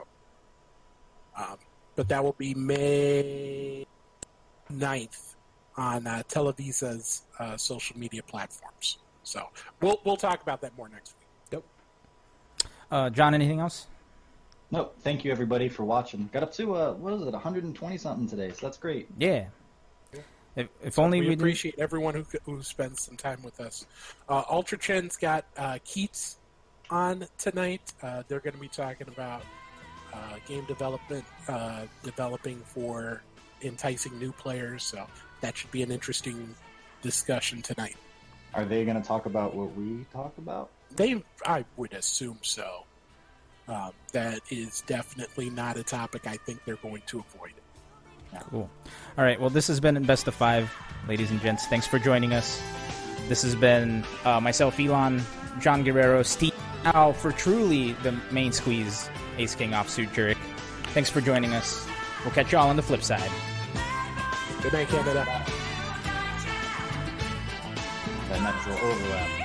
um, but that will be May ninth on uh, Televisa's uh, social media platforms. So we'll we'll talk about that more next week. Yep. Uh, John, anything else? No. Thank you everybody for watching. Got up to uh, what is it, one hundred twenty something today? So that's great. Yeah. yeah. If, if so only we we appreciate didn't... everyone who who spends some time with us. Uh, Ultra Chen's got uh, Keats on tonight. Uh, they're going to be talking about uh, game development, uh, developing for enticing new players. So that should be an interesting discussion tonight. Are they going to talk about what we talk about? They, I would assume so. Um, that is definitely not a topic I think they're going to avoid. Yeah. Cool. All right. Well, this has been Best of Five, ladies and gents. Thanks for joining us. This has been uh, myself, Elon, John Guerrero, Steve. Now, for truly the main squeeze, Ace King Offsuit Jurek. Thanks for joining us. We'll catch y'all on the flip side. Good night, Canada. That natural overlap.